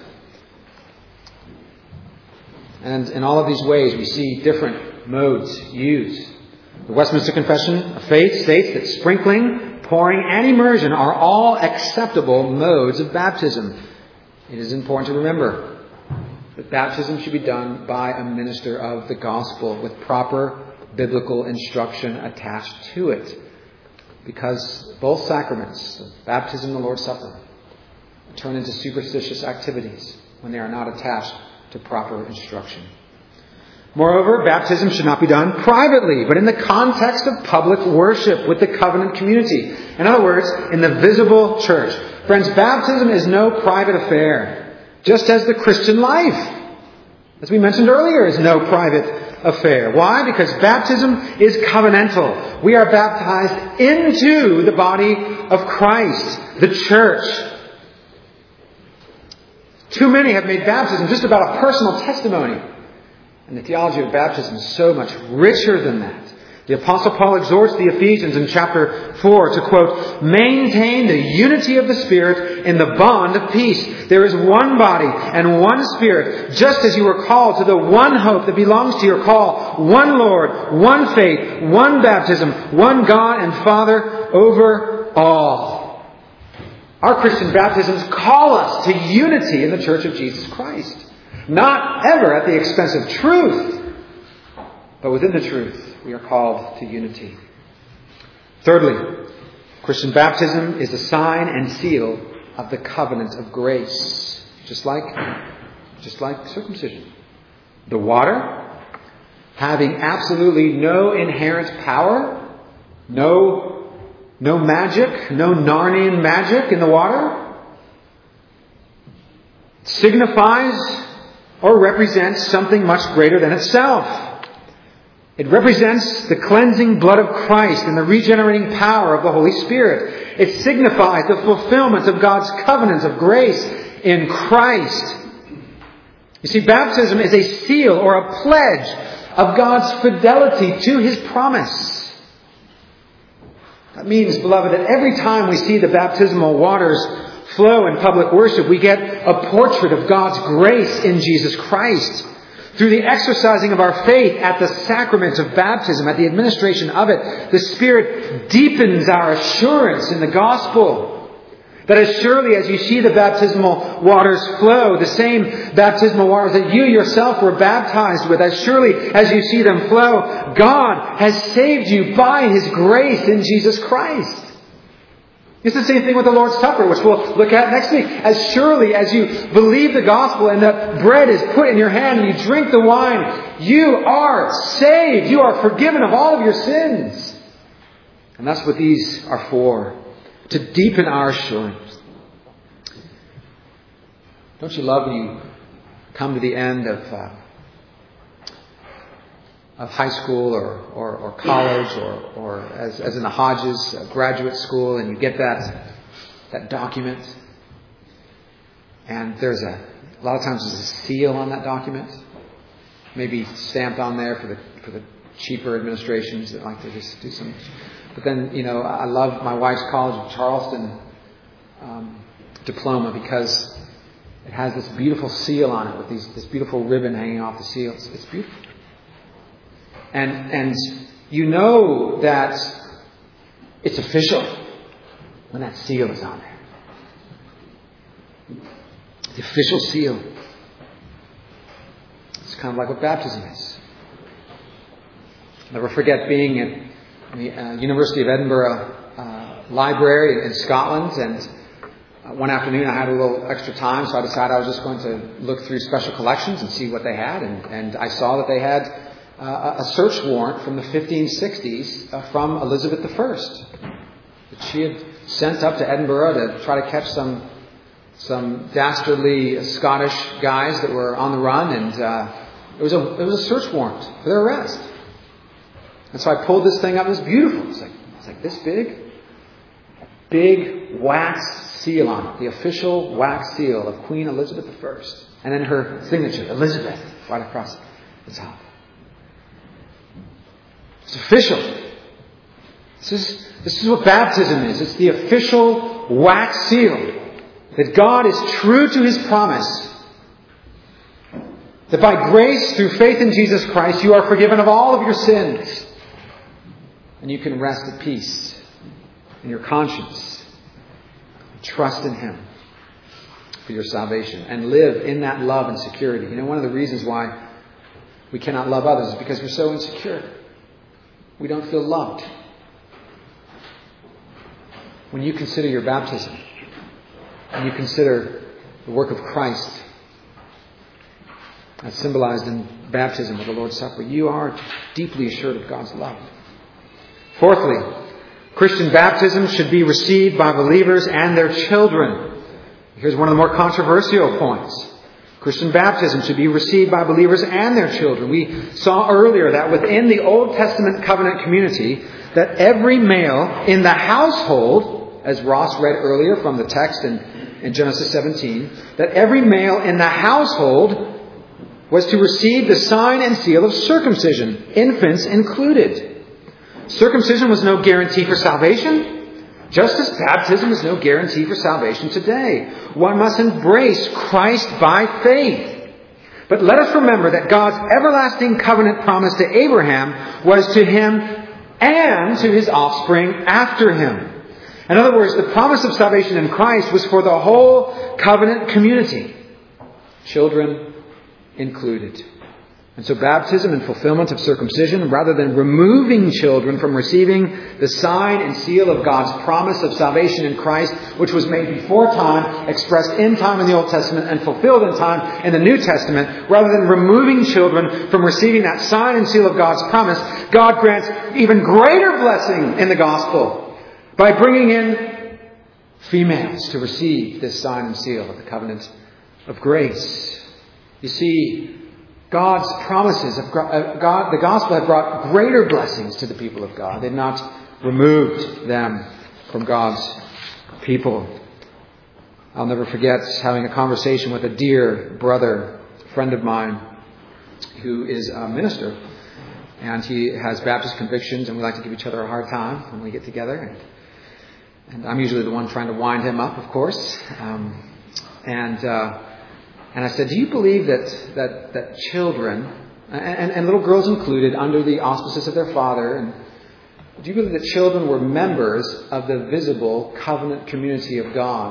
And in all of these ways, we see different modes used. The Westminster Confession of Faith states that sprinkling, pouring, and immersion are all acceptable modes of baptism. It is important to remember that baptism should be done by a minister of the gospel with proper biblical instruction attached to it. Because both sacraments, baptism and the Lord's Supper, turn into superstitious activities when they are not attached to proper instruction. Moreover, baptism should not be done privately, but in the context of public worship with the covenant community. In other words, in the visible church. Friends, baptism is no private affair, just as the Christian life, as we mentioned earlier, is no private affair. Why? Because baptism is covenantal. We are baptized into the body of Christ, the church. Too many have made baptism just about a personal testimony. And the theology of baptism is so much richer than that. The Apostle Paul exhorts the Ephesians in chapter four to, quote, maintain the unity of the Spirit in the bond of peace. There is one body and one Spirit, just as you were called to the one hope that belongs to your call. One Lord, one faith, one baptism, one God and Father over all. Our Christian baptisms call us to unity in the Church of Jesus Christ. Not ever at the expense of truth, but within the truth we are called to unity. Thirdly, Christian baptism is a sign and seal of the covenant of grace, just like, just like circumcision. The water, having absolutely no inherent power, no, no magic, no Narnian magic in the water, signifies or represents something much greater than itself. It represents the cleansing blood of Christ and the regenerating power of the Holy Spirit. It signifies the fulfillment of God's covenant of grace in Christ. You see, baptism is a seal or a pledge of God's fidelity to His promise. That means, beloved, that every time we see the baptismal waters flow in public worship, we get a portrait of God's grace in Jesus Christ. Through the exercising of our faith at the sacrament of baptism, at the administration of it, the Spirit deepens our assurance in the gospel. That as surely as you see the baptismal waters flow, the same baptismal waters that you yourself were baptized with, as surely as you see them flow, God has saved you by His grace in Jesus Christ. It's the same thing with the Lord's Supper, which we'll look at next week. As surely as you believe the gospel and the bread is put in your hand and you drink the wine, you are saved. You are forgiven of all of your sins. And that's what these are for, to deepen our assurance. Don't you love when you come to the end of uh, of high school or, or, or college or, or as, as in the Hodges, uh, graduate school, and you get that that document, and there's a, a lot of times there's a seal on that document, maybe stamped on there for the for the cheaper administrations that like to just do some. But then, you know, I love my wife's College of Charleston um, diploma because it has this beautiful seal on it with these this beautiful ribbon hanging off the seal. It's, it's beautiful. And and you know that it's official when that seal is on there. The official seal. It's kind of like what baptism is. I'll never forget being at the uh, University of Edinburgh uh, library in Scotland, and uh, one afternoon I had a little extra time, so I decided I was just going to look through special collections and see what they had, and, and I saw that they had Uh, a search warrant from the fifteen sixties uh, from Elizabeth the First that she had sent up to Edinburgh to try to catch some some dastardly Scottish guys that were on the run, and uh, it was a it was a search warrant for their arrest. And so I pulled this thing up. It was beautiful. It's like it's like this big, big wax seal on it, the official wax seal of Queen Elizabeth the First, and then her signature, Elizabeth, right across the top. It's official. This is, this is what baptism is. It's the official wax seal that God is true to His promise. That by grace, through faith in Jesus Christ, you are forgiven of all of your sins. And you can rest at peace in your conscience. Trust in Him for your salvation. And live in that love and security. You know, one of the reasons why we cannot love others is because we're so insecure. We don't feel loved. When you consider your baptism, and you consider the work of Christ as symbolized in baptism of the Lord's Supper, you are deeply assured of God's love. Fourthly, Christian baptism should be received by believers and their children. Here's one of the more controversial points. Christian baptism should be received by believers and their children. We saw earlier that within the Old Testament covenant community, that every male in the household, as Ross read earlier from the text in, in Genesis seventeen, that every male in the household was to receive the sign and seal of circumcision, infants included. Circumcision was no guarantee for salvation, just as baptism is no guarantee for salvation today. One must embrace Christ by faith. But let us remember that God's everlasting covenant promise to Abraham was to him and to his offspring after him. In other words, the promise of salvation in Christ was for the whole covenant community, children included. And so baptism and fulfillment of circumcision, rather than removing children from receiving the sign and seal of God's promise of salvation in Christ, which was made before time, expressed in time in the Old Testament, and fulfilled in time in the New Testament, rather than removing children from receiving that sign and seal of God's promise, God grants even greater blessing in the gospel by bringing in females to receive this sign and seal of the covenant of grace. You see, God's promises of God, the gospel had brought greater blessings to the people of God. They had not removed them from God's people. I'll never forget having a conversation with a dear brother, friend of mine, who is a minister. And he has Baptist convictions, and we like to give each other a hard time when we get together. And, and I'm usually the one trying to wind him up, of course. Um, and... Uh, And I said, do you believe that that, that children, and, and little girls included, under the auspices of their father, and do you believe that children were members of the visible covenant community of God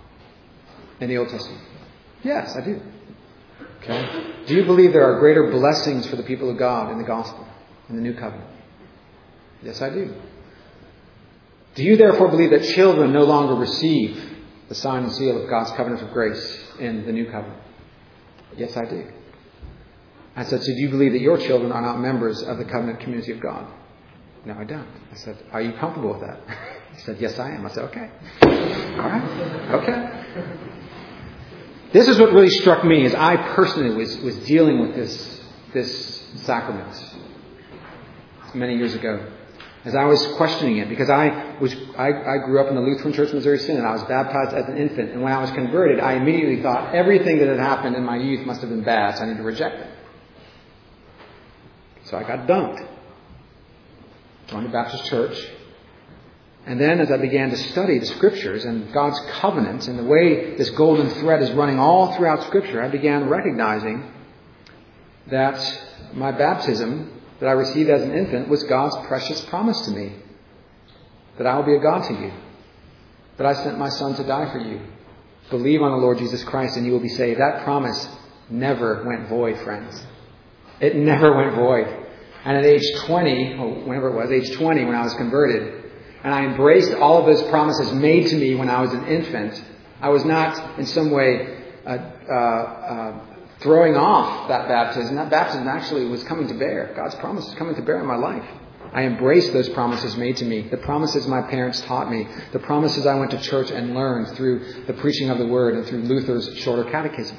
in the Old Testament? Yes, I do. Okay. Do you believe there are greater blessings for the people of God in the gospel, in the new covenant? Yes, I do. Do you therefore believe that children no longer receive the sign and seal of God's covenant of grace in the new covenant? Yes, I do. I said, so do you believe that your children are not members of the covenant community of God? No, I don't. I said, are you comfortable with that? He said, yes, I am. I said, okay. All right. Okay. This is what really struck me as I personally was, was dealing with this, this sacrament many years ago. As I was questioning it, because I was, I, I grew up in the Lutheran Church of Missouri Synod, and I was baptized as an infant. And when I was converted, I immediately thought everything that had happened in my youth must have been bad, so I need to reject it. So I got dunked. Joined the Baptist Church. And then as I began to study the Scriptures and God's covenant and the way this golden thread is running all throughout Scripture, I began recognizing that my baptism that I received as an infant was God's precious promise to me. That I will be a God to you. That I sent my Son to die for you. Believe on the Lord Jesus Christ and you will be saved. That promise never went void, friends. It never went void. And at age twenty, or whenever it was, age twenty when I was converted, and I embraced all of those promises made to me when I was an infant, I was not in some way uh, uh, uh, throwing off that baptism. That baptism actually was coming to bear. God's promise was coming to bear in my life. I embraced those promises made to me. The promises my parents taught me. The promises I went to church and learned through the preaching of the Word and through Luther's shorter catechism.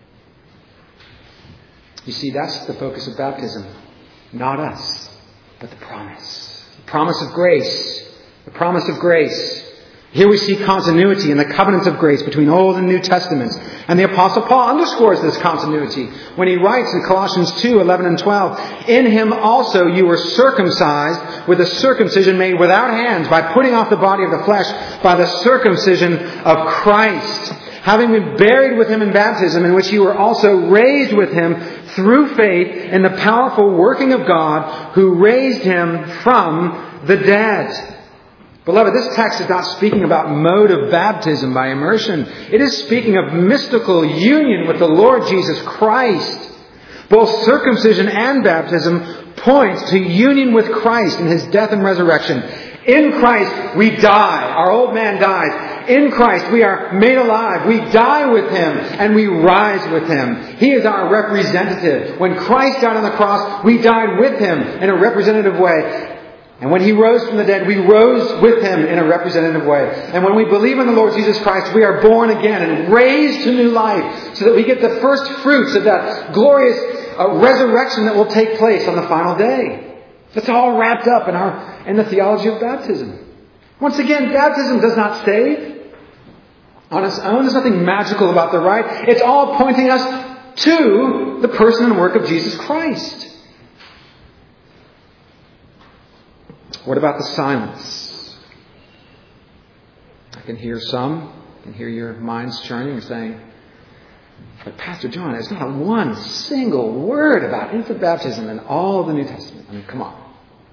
You see, that's the focus of baptism. Not us, but the promise. The promise of grace. The promise of grace. Here we see continuity in the covenant of grace between Old and New Testaments. And the Apostle Paul underscores this continuity when he writes in Colossians two, eleven and twelve, in him also you were circumcised with a circumcision made without hands by putting off the body of the flesh by the circumcision of Christ. Having been buried with him in baptism, in which you were also raised with him through faith in the powerful working of God who raised him from the dead. Beloved, this text is not speaking about mode of baptism by immersion. It is speaking of mystical union with the Lord Jesus Christ. Both circumcision and baptism point to union with Christ in his death and resurrection. In Christ we die. Our old man dies. In Christ we are made alive. We die with him and we rise with him. He is our representative. When Christ died on the cross, we died with him in a representative way. And when he rose from the dead, we rose with him in a representative way. And when we believe in the Lord Jesus Christ, we are born again and raised to new life so that we get the first fruits of that glorious uh, resurrection that will take place on the final day. It's all wrapped up in our in the theology of baptism. Once again, baptism does not save. On its own, there's nothing magical about the rite. It's all pointing us to the person and work of Jesus Christ. What about the silence? I can hear some, I can hear your minds churning and saying, but Pastor John, there's not one single word about infant baptism in all of the New Testament. I mean, come on.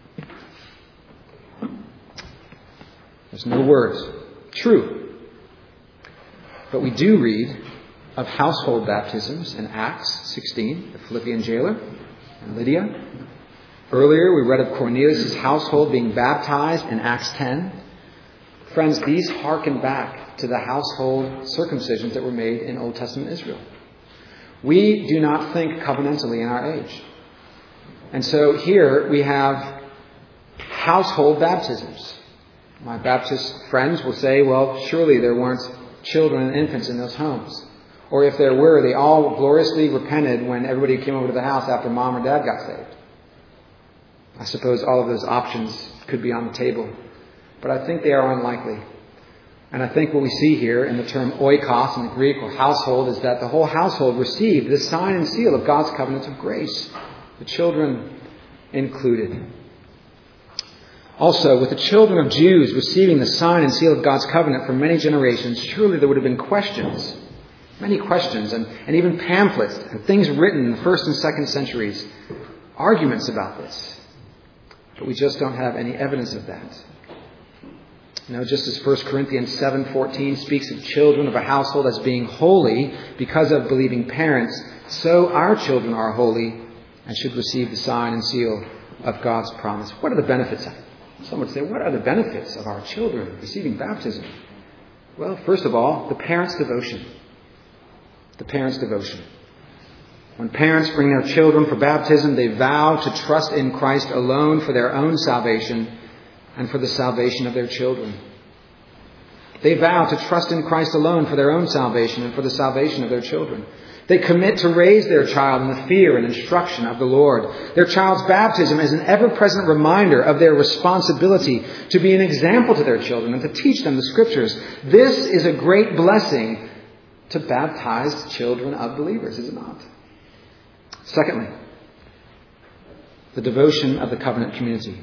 There's no words. True. But we do read of household baptisms in Acts sixteen, the Philippian jailer and Lydia. Earlier, we read of Cornelius' household being baptized in Acts ten. Friends, these hearken back to the household circumcisions that were made in Old Testament Israel. We do not think covenantally in our age. And so here we have household baptisms. My Baptist friends will say, well, surely there weren't children and infants in those homes. Or if there were, they all gloriously repented when everybody came over to the house after mom or dad got saved. I suppose all of those options could be on the table. But I think they are unlikely. And I think what we see here in the term oikos in the Greek, or household, is that the whole household received the sign and seal of God's covenant of grace. The children included. Also, with the children of Jews receiving the sign and seal of God's covenant for many generations, surely there would have been questions. Many questions and, and even pamphlets and things written in the first and second centuries. Arguments about this. But we just don't have any evidence of that. You know, just as First Corinthians seven fourteen speaks of children of a household as being holy because of believing parents, so our children are holy and should receive the sign and seal of God's promise. What are the benefits of it? Some would say, what are the benefits of our children receiving baptism? Well, first of all, the parents' devotion. The parents' devotion. When parents bring their children for baptism, they vow to trust in Christ alone for their own salvation and for the salvation of their children. They vow to trust in Christ alone for their own salvation and for the salvation of their children. They commit to raise their child in the fear and instruction of the Lord. Their child's baptism is an ever-present reminder of their responsibility to be an example to their children and to teach them the Scriptures. This is a great blessing to baptized children of believers, is it not? Secondly, the devotion of the covenant community.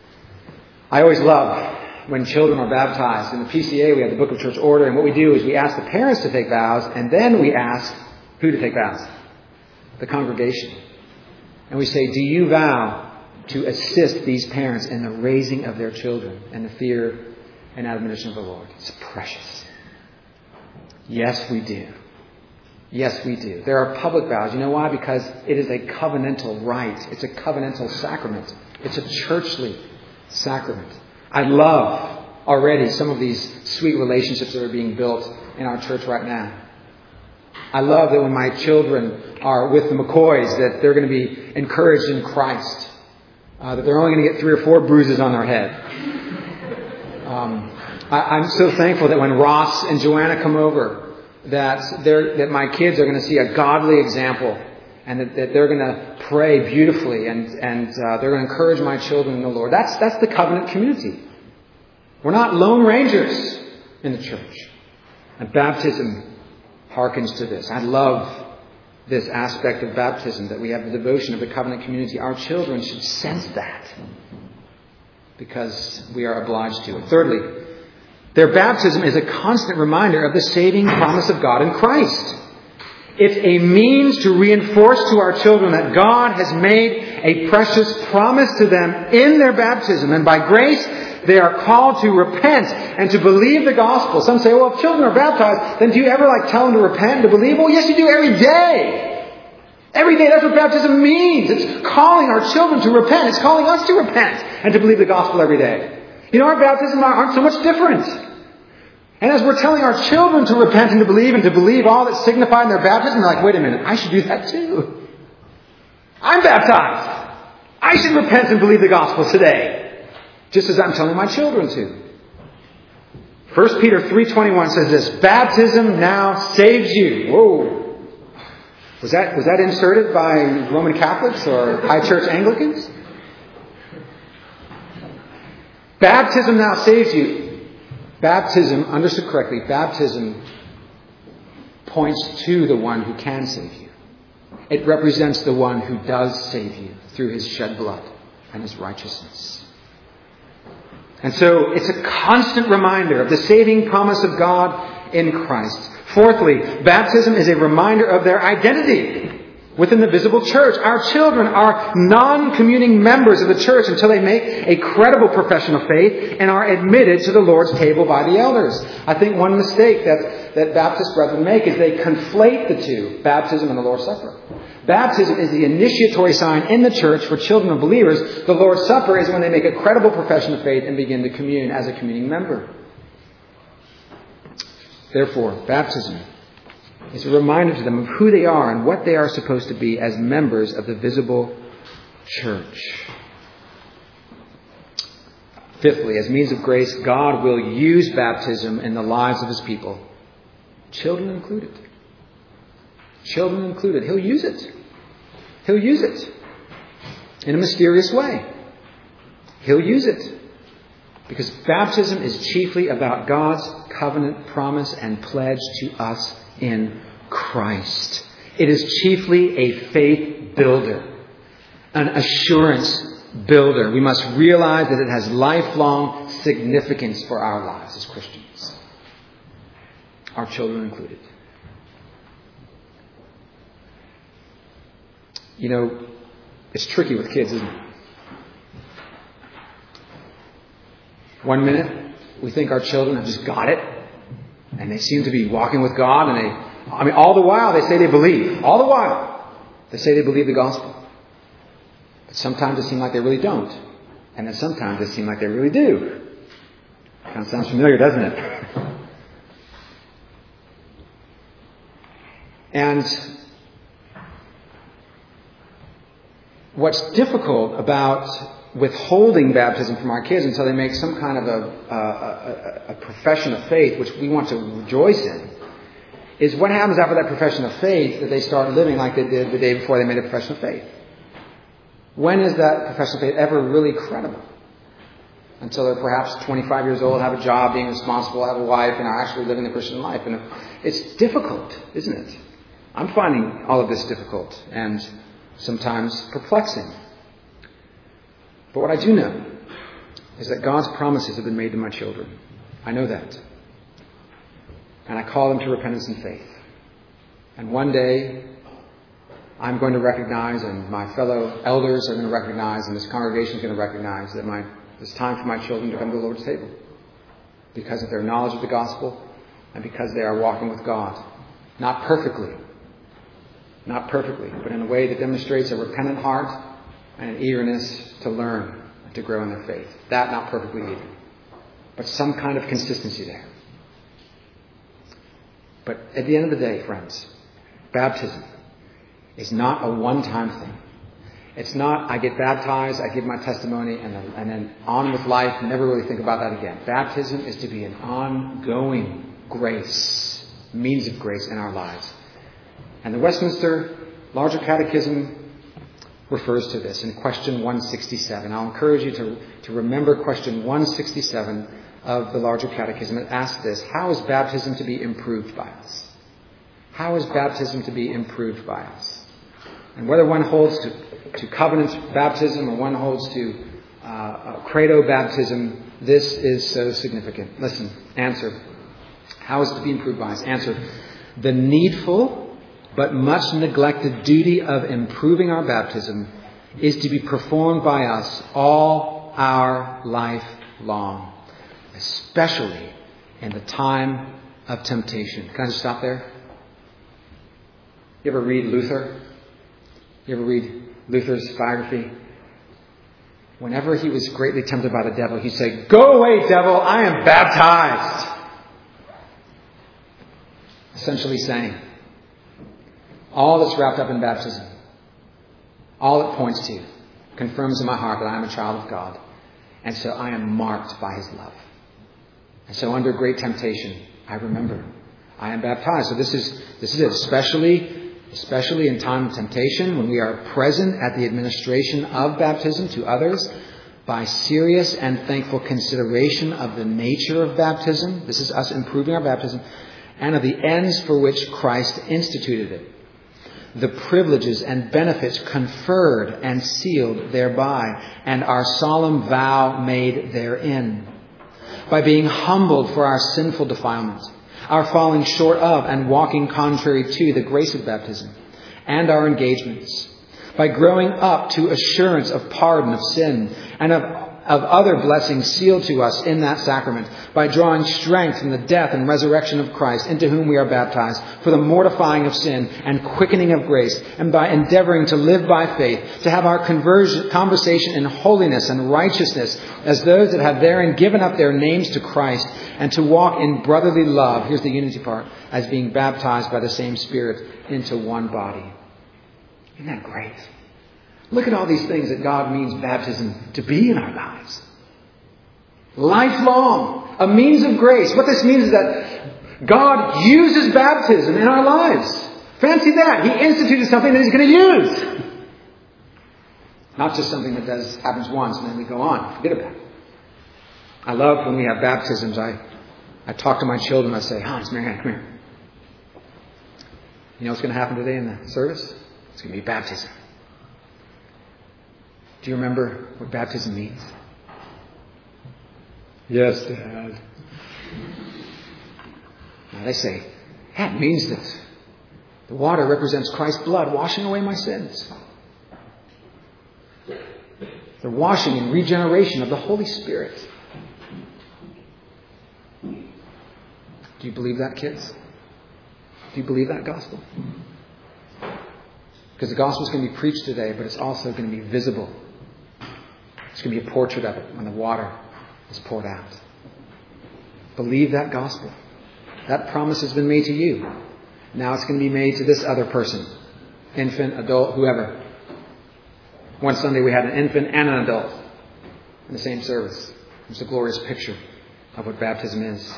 I always love when children are baptized. In the P C A, we have the Book of Church Order, and what we do is we ask the parents to take vows, and then we ask who to take vows? The congregation. And we say, do you vow to assist these parents in the raising of their children and the fear and admonition of the Lord? It's precious. Yes, we do. Yes, we do. There are public vows. You know why? Because it is a covenantal rite. It's a covenantal sacrament. It's a churchly sacrament. I love already some of these sweet relationships that are being built in our church right now. I love that when my children are with the McCoys, that they're going to be encouraged in Christ. Uh, that they're only going to get three or four bruises on their head. Um, I, I'm so thankful that when Ross and Joanna come over, that they're, that my kids are going to see a godly example, and that, that they're going to pray beautifully, and and uh, they're going to encourage my children in the Lord. That's that's the covenant community. We're not lone rangers in the church. And baptism harkens to this. I love this aspect of baptism, that we have the devotion of the covenant community. Our children should sense that because we are obliged to. Thirdly, their baptism is a constant reminder of the saving promise of God in Christ. It's a means to reinforce to our children that God has made a precious promise to them in their baptism. And by grace, they are called to repent and to believe the gospel. Some say, well, if children are baptized, then do you ever like tell them to repent and to believe? Well, yes, you do every day. Every day, that's what baptism means. It's calling our children to repent. It's calling us to repent and to believe the gospel every day. You know, our baptisms aren't so much different. And as we're telling our children to repent and to believe and to believe all that's signified in their baptism, they're like, wait a minute, I should do that too. I'm baptized. I should repent and believe the gospel today, just as I'm telling my children to. First Peter three twenty-one says this, baptism now saves you. Whoa. Was that, was that inserted by Roman Catholics or High Church Anglicans? Baptism now saves you. Baptism, understood correctly, baptism points to the one who can save you. It represents the one who does save you through his shed blood and his righteousness. And so it's a constant reminder of the saving promise of God in Christ. Fourthly, baptism is a reminder of their identity within the visible church. Our children are non-communing members of the church until they make a credible profession of faith and are admitted to the Lord's table by the elders. I think one mistake that, that Baptist brethren make is they conflate the two, baptism and the Lord's Supper. Baptism is the initiatory sign in the church for children of believers. The Lord's Supper is when they make a credible profession of faith and begin to commune as a communing member. Therefore, baptism is a reminder to them of who they are and what they are supposed to be as members of the visible church. Fifthly, as means of grace, God will use baptism in the lives of his people, children included. Children included. He'll use it. He'll use it in a mysterious way. He'll use it because baptism is chiefly about God's covenant promise and pledge to us in Christ. It is chiefly a faith builder, an assurance builder. We must realize that it has lifelong significance for our lives as Christians, our children included. You know, it's tricky with kids, isn't it? One minute, we think our children have just got it, and they seem to be walking with God, and they, I mean, all the while they say they believe. All the while they say they believe the gospel. But sometimes it seems like they really don't. And then sometimes they seem like they really do. Kind of sounds familiar, doesn't it? And what's difficult about withholding baptism from our kids until they make some kind of a, a, a, a profession of faith, which we want to rejoice in, is what happens after that profession of faith that they start living like they did the day before they made a profession of faith. When is that profession of faith ever really credible? Until they're perhaps twenty-five years old, have a job, being responsible, have a wife, and are actually living the Christian life. And it's difficult, isn't it? I'm finding all of this difficult and sometimes perplexing. But what I do know is that God's promises have been made to my children. I know that. And I call them to repentance and faith. And one day, I'm going to recognize, and my fellow elders are going to recognize, and this congregation is going to recognize that my, it's time for my children to come to the Lord's table. Because of their knowledge of the gospel, and because they are walking with God. Not perfectly. Not perfectly, but in a way that demonstrates a repentant heart and an eagerness to learn and to grow in their faith. That not perfectly either. But some kind of consistency there. But at the end of the day, friends, baptism is not a one-time thing. It's not, I get baptized, I give my testimony, and then, and then on with life, never really think about that again. Baptism is to be an ongoing grace, means of grace in our lives. And the Westminster Larger Catechism refers to this in question one sixty-seven. I'll encourage you to, to remember question one sixty-seven of the Larger Catechism. It asks this: how is baptism to be improved by us? How is baptism to be improved by us? And whether one holds to, to covenant baptism or one holds to uh, uh, credo baptism, this is so significant. Listen, answer. How is it to be improved by us? Answer. The needful but much neglected duty of improving our baptism is to be performed by us all our life long, especially in the time of temptation. Can I just stop there? You ever read Luther? You ever read Luther's biography? Whenever he was greatly tempted by the devil, he'd say, "Go away, devil, I am baptized." Essentially saying, all that's wrapped up in baptism, all it points to, confirms in my heart that I am a child of God. And so I am marked by His love. And so under great temptation, I remember I am baptized. So this is this is it, especially, especially in time of temptation, when we are present at the administration of baptism to others, by serious and thankful consideration of the nature of baptism. This is us improving our baptism, and of the ends for which Christ instituted it. The privileges and benefits conferred and sealed thereby, and our solemn vow made therein. By being humbled for our sinful defilement, our falling short of and walking contrary to the grace of baptism, and our engagements. By growing up to assurance of pardon of sin, and of of other blessings sealed to us in that sacrament, by drawing strength from the death and resurrection of Christ, into whom we are baptized, for the mortifying of sin and quickening of grace, and by endeavoring to live by faith, to have our conversion, conversation in holiness and righteousness, as those that have therein given up their names to Christ, and to walk in brotherly love, here's the unity part, as being baptized by the same Spirit into one body. Isn't that great? Look at all these things that God means baptism to be in our lives. Lifelong. A means of grace. What this means is that God uses baptism in our lives. Fancy that. He instituted something that He's going to use. Not just something that does happens once and then we go on. Forget about it. I love when we have baptisms. I, I talk to my children. I say, Hans, Marianne, come here. You know what's going to happen today in the service? It's going to be baptism. Do you remember what baptism means? Yes, Dad. Now they say, yeah, it means that the water represents Christ's blood washing away my sins. The washing and regeneration of the Holy Spirit. Do you believe that, kids? Do you believe that gospel? Because the gospel is going to be preached today, but it's also going to be visible It's going to be a portrait of it when the water is poured out. Believe that gospel. That promise has been made to you. Now it's going to be made to this other person. Infant, adult, whoever. One Sunday we had an infant and an adult in the same service. It's a glorious picture of what baptism is.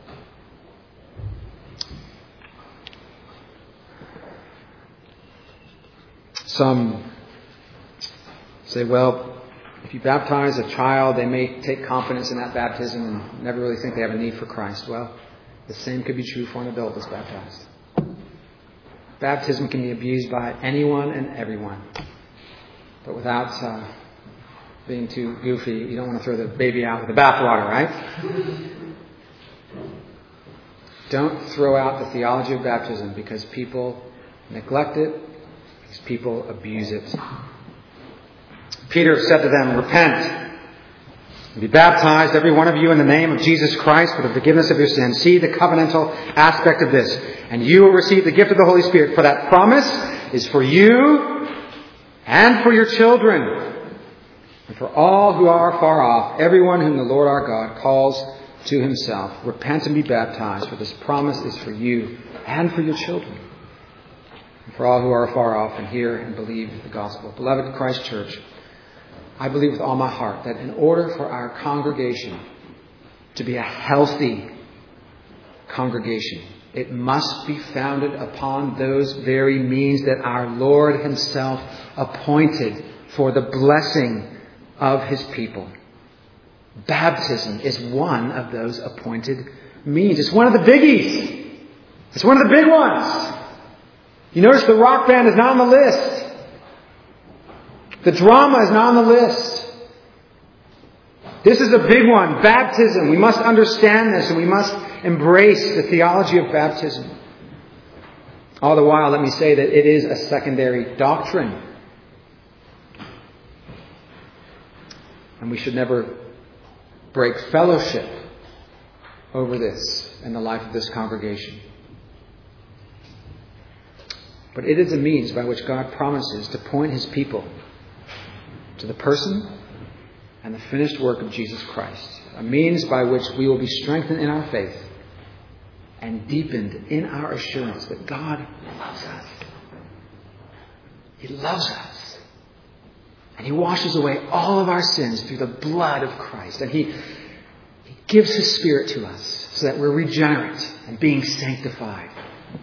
Some say, well, if you baptize a child, they may take confidence in that baptism and never really think they have a need for Christ. Well, the same could be true for an adult that's baptized. Baptism can be abused by anyone and everyone. But without uh, being too goofy, you don't want to throw the baby out with the bathwater, right? Don't throw out the theology of baptism because people neglect it, because people abuse it. Peter said to them, repent and be baptized, every one of you, in the name of Jesus Christ for the forgiveness of your sins. See the covenantal aspect of this. And you will receive the gift of the Holy Spirit. For that promise is for you and for your children, and for all who are far off, everyone whom the Lord our God calls to himself. Repent and be baptized, for this promise is for you and for your children, and for all who are far off and hear and believe the gospel. Beloved Christ Church, I believe with all my heart that in order for our congregation to be a healthy congregation, it must be founded upon those very means that our Lord himself appointed for the blessing of his people. Baptism is one of those appointed means. It's one of the biggies. It's one of the big ones. You notice the rock band is not on the list. The drama is not on the list. This is a big one. Baptism. We must understand this and we must embrace the theology of baptism. All the while, let me say that it is a secondary doctrine. And we should never break fellowship over this in the life of this congregation. But it is a means by which God promises to point his people to the person and the finished work of Jesus Christ. A means by which we will be strengthened in our faith and deepened in our assurance that God loves us. He loves us. And he washes away all of our sins through the blood of Christ. And he, he gives his Spirit to us so that we're regenerate and being sanctified.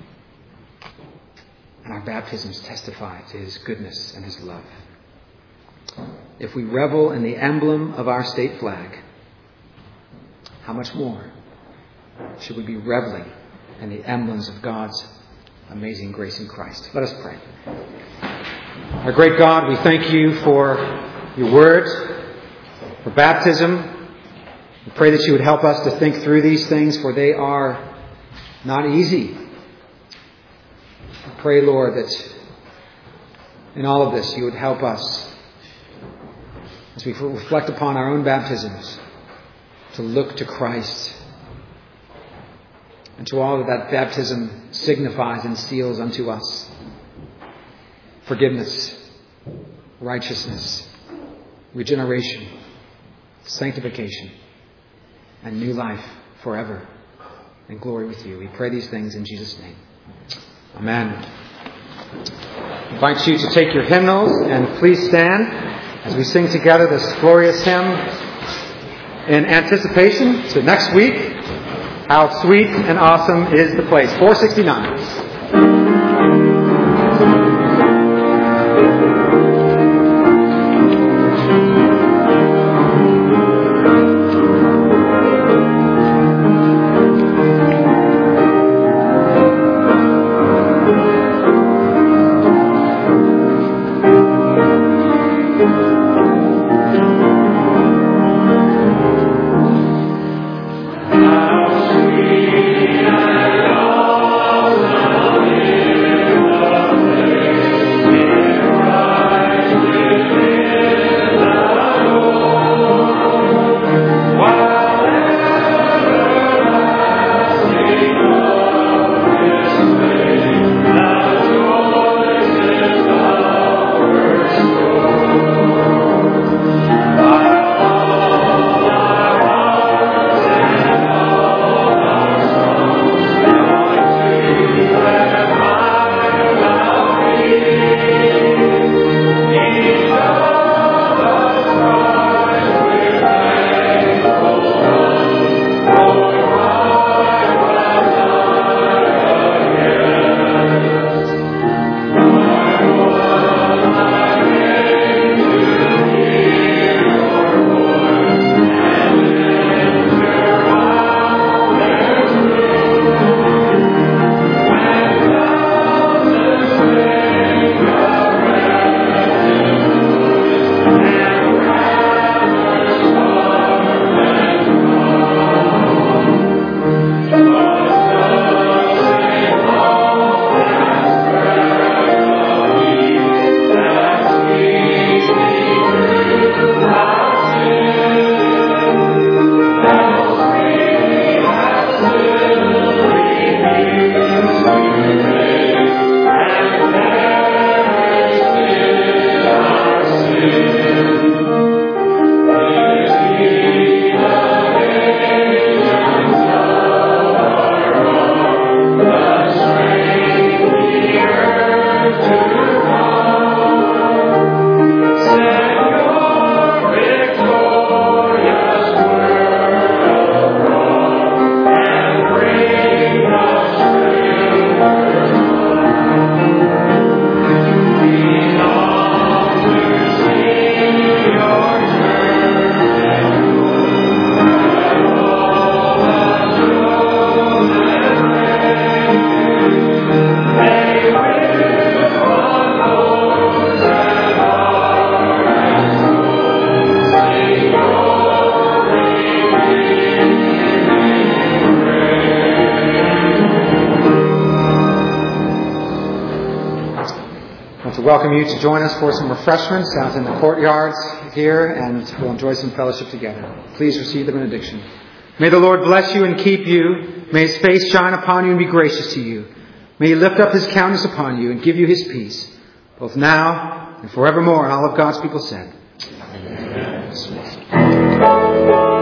And our baptisms testify to his goodness and his love. If we revel in the emblem of our state flag, how much more should we be reveling in the emblems of God's amazing grace in Christ? Let us pray. Our great God, we thank you for your word, for baptism. We pray that you would help us to think through these things, for they are not easy. I pray, Lord, that in all of this you would help us as we reflect upon our own baptisms to look to Christ and to all that that baptism signifies and seals unto us. Forgiveness, righteousness, regeneration, sanctification, and new life forever in glory with you. We pray these things in Jesus' name. Amen. I invite you to take your hymnals and please stand as we sing together this glorious hymn in anticipation to next week. How sweet and awesome is the place. four sixty-nine. How sweet and awesome welcome you to join us for some refreshments out in the courtyards here, and we'll enjoy some fellowship together. Please receive the benediction. May the Lord bless you and keep you. May His face shine upon you and be gracious to you. May He lift up His countenance upon you and give you His peace, both now and forevermore. And all of God's people said, Amen.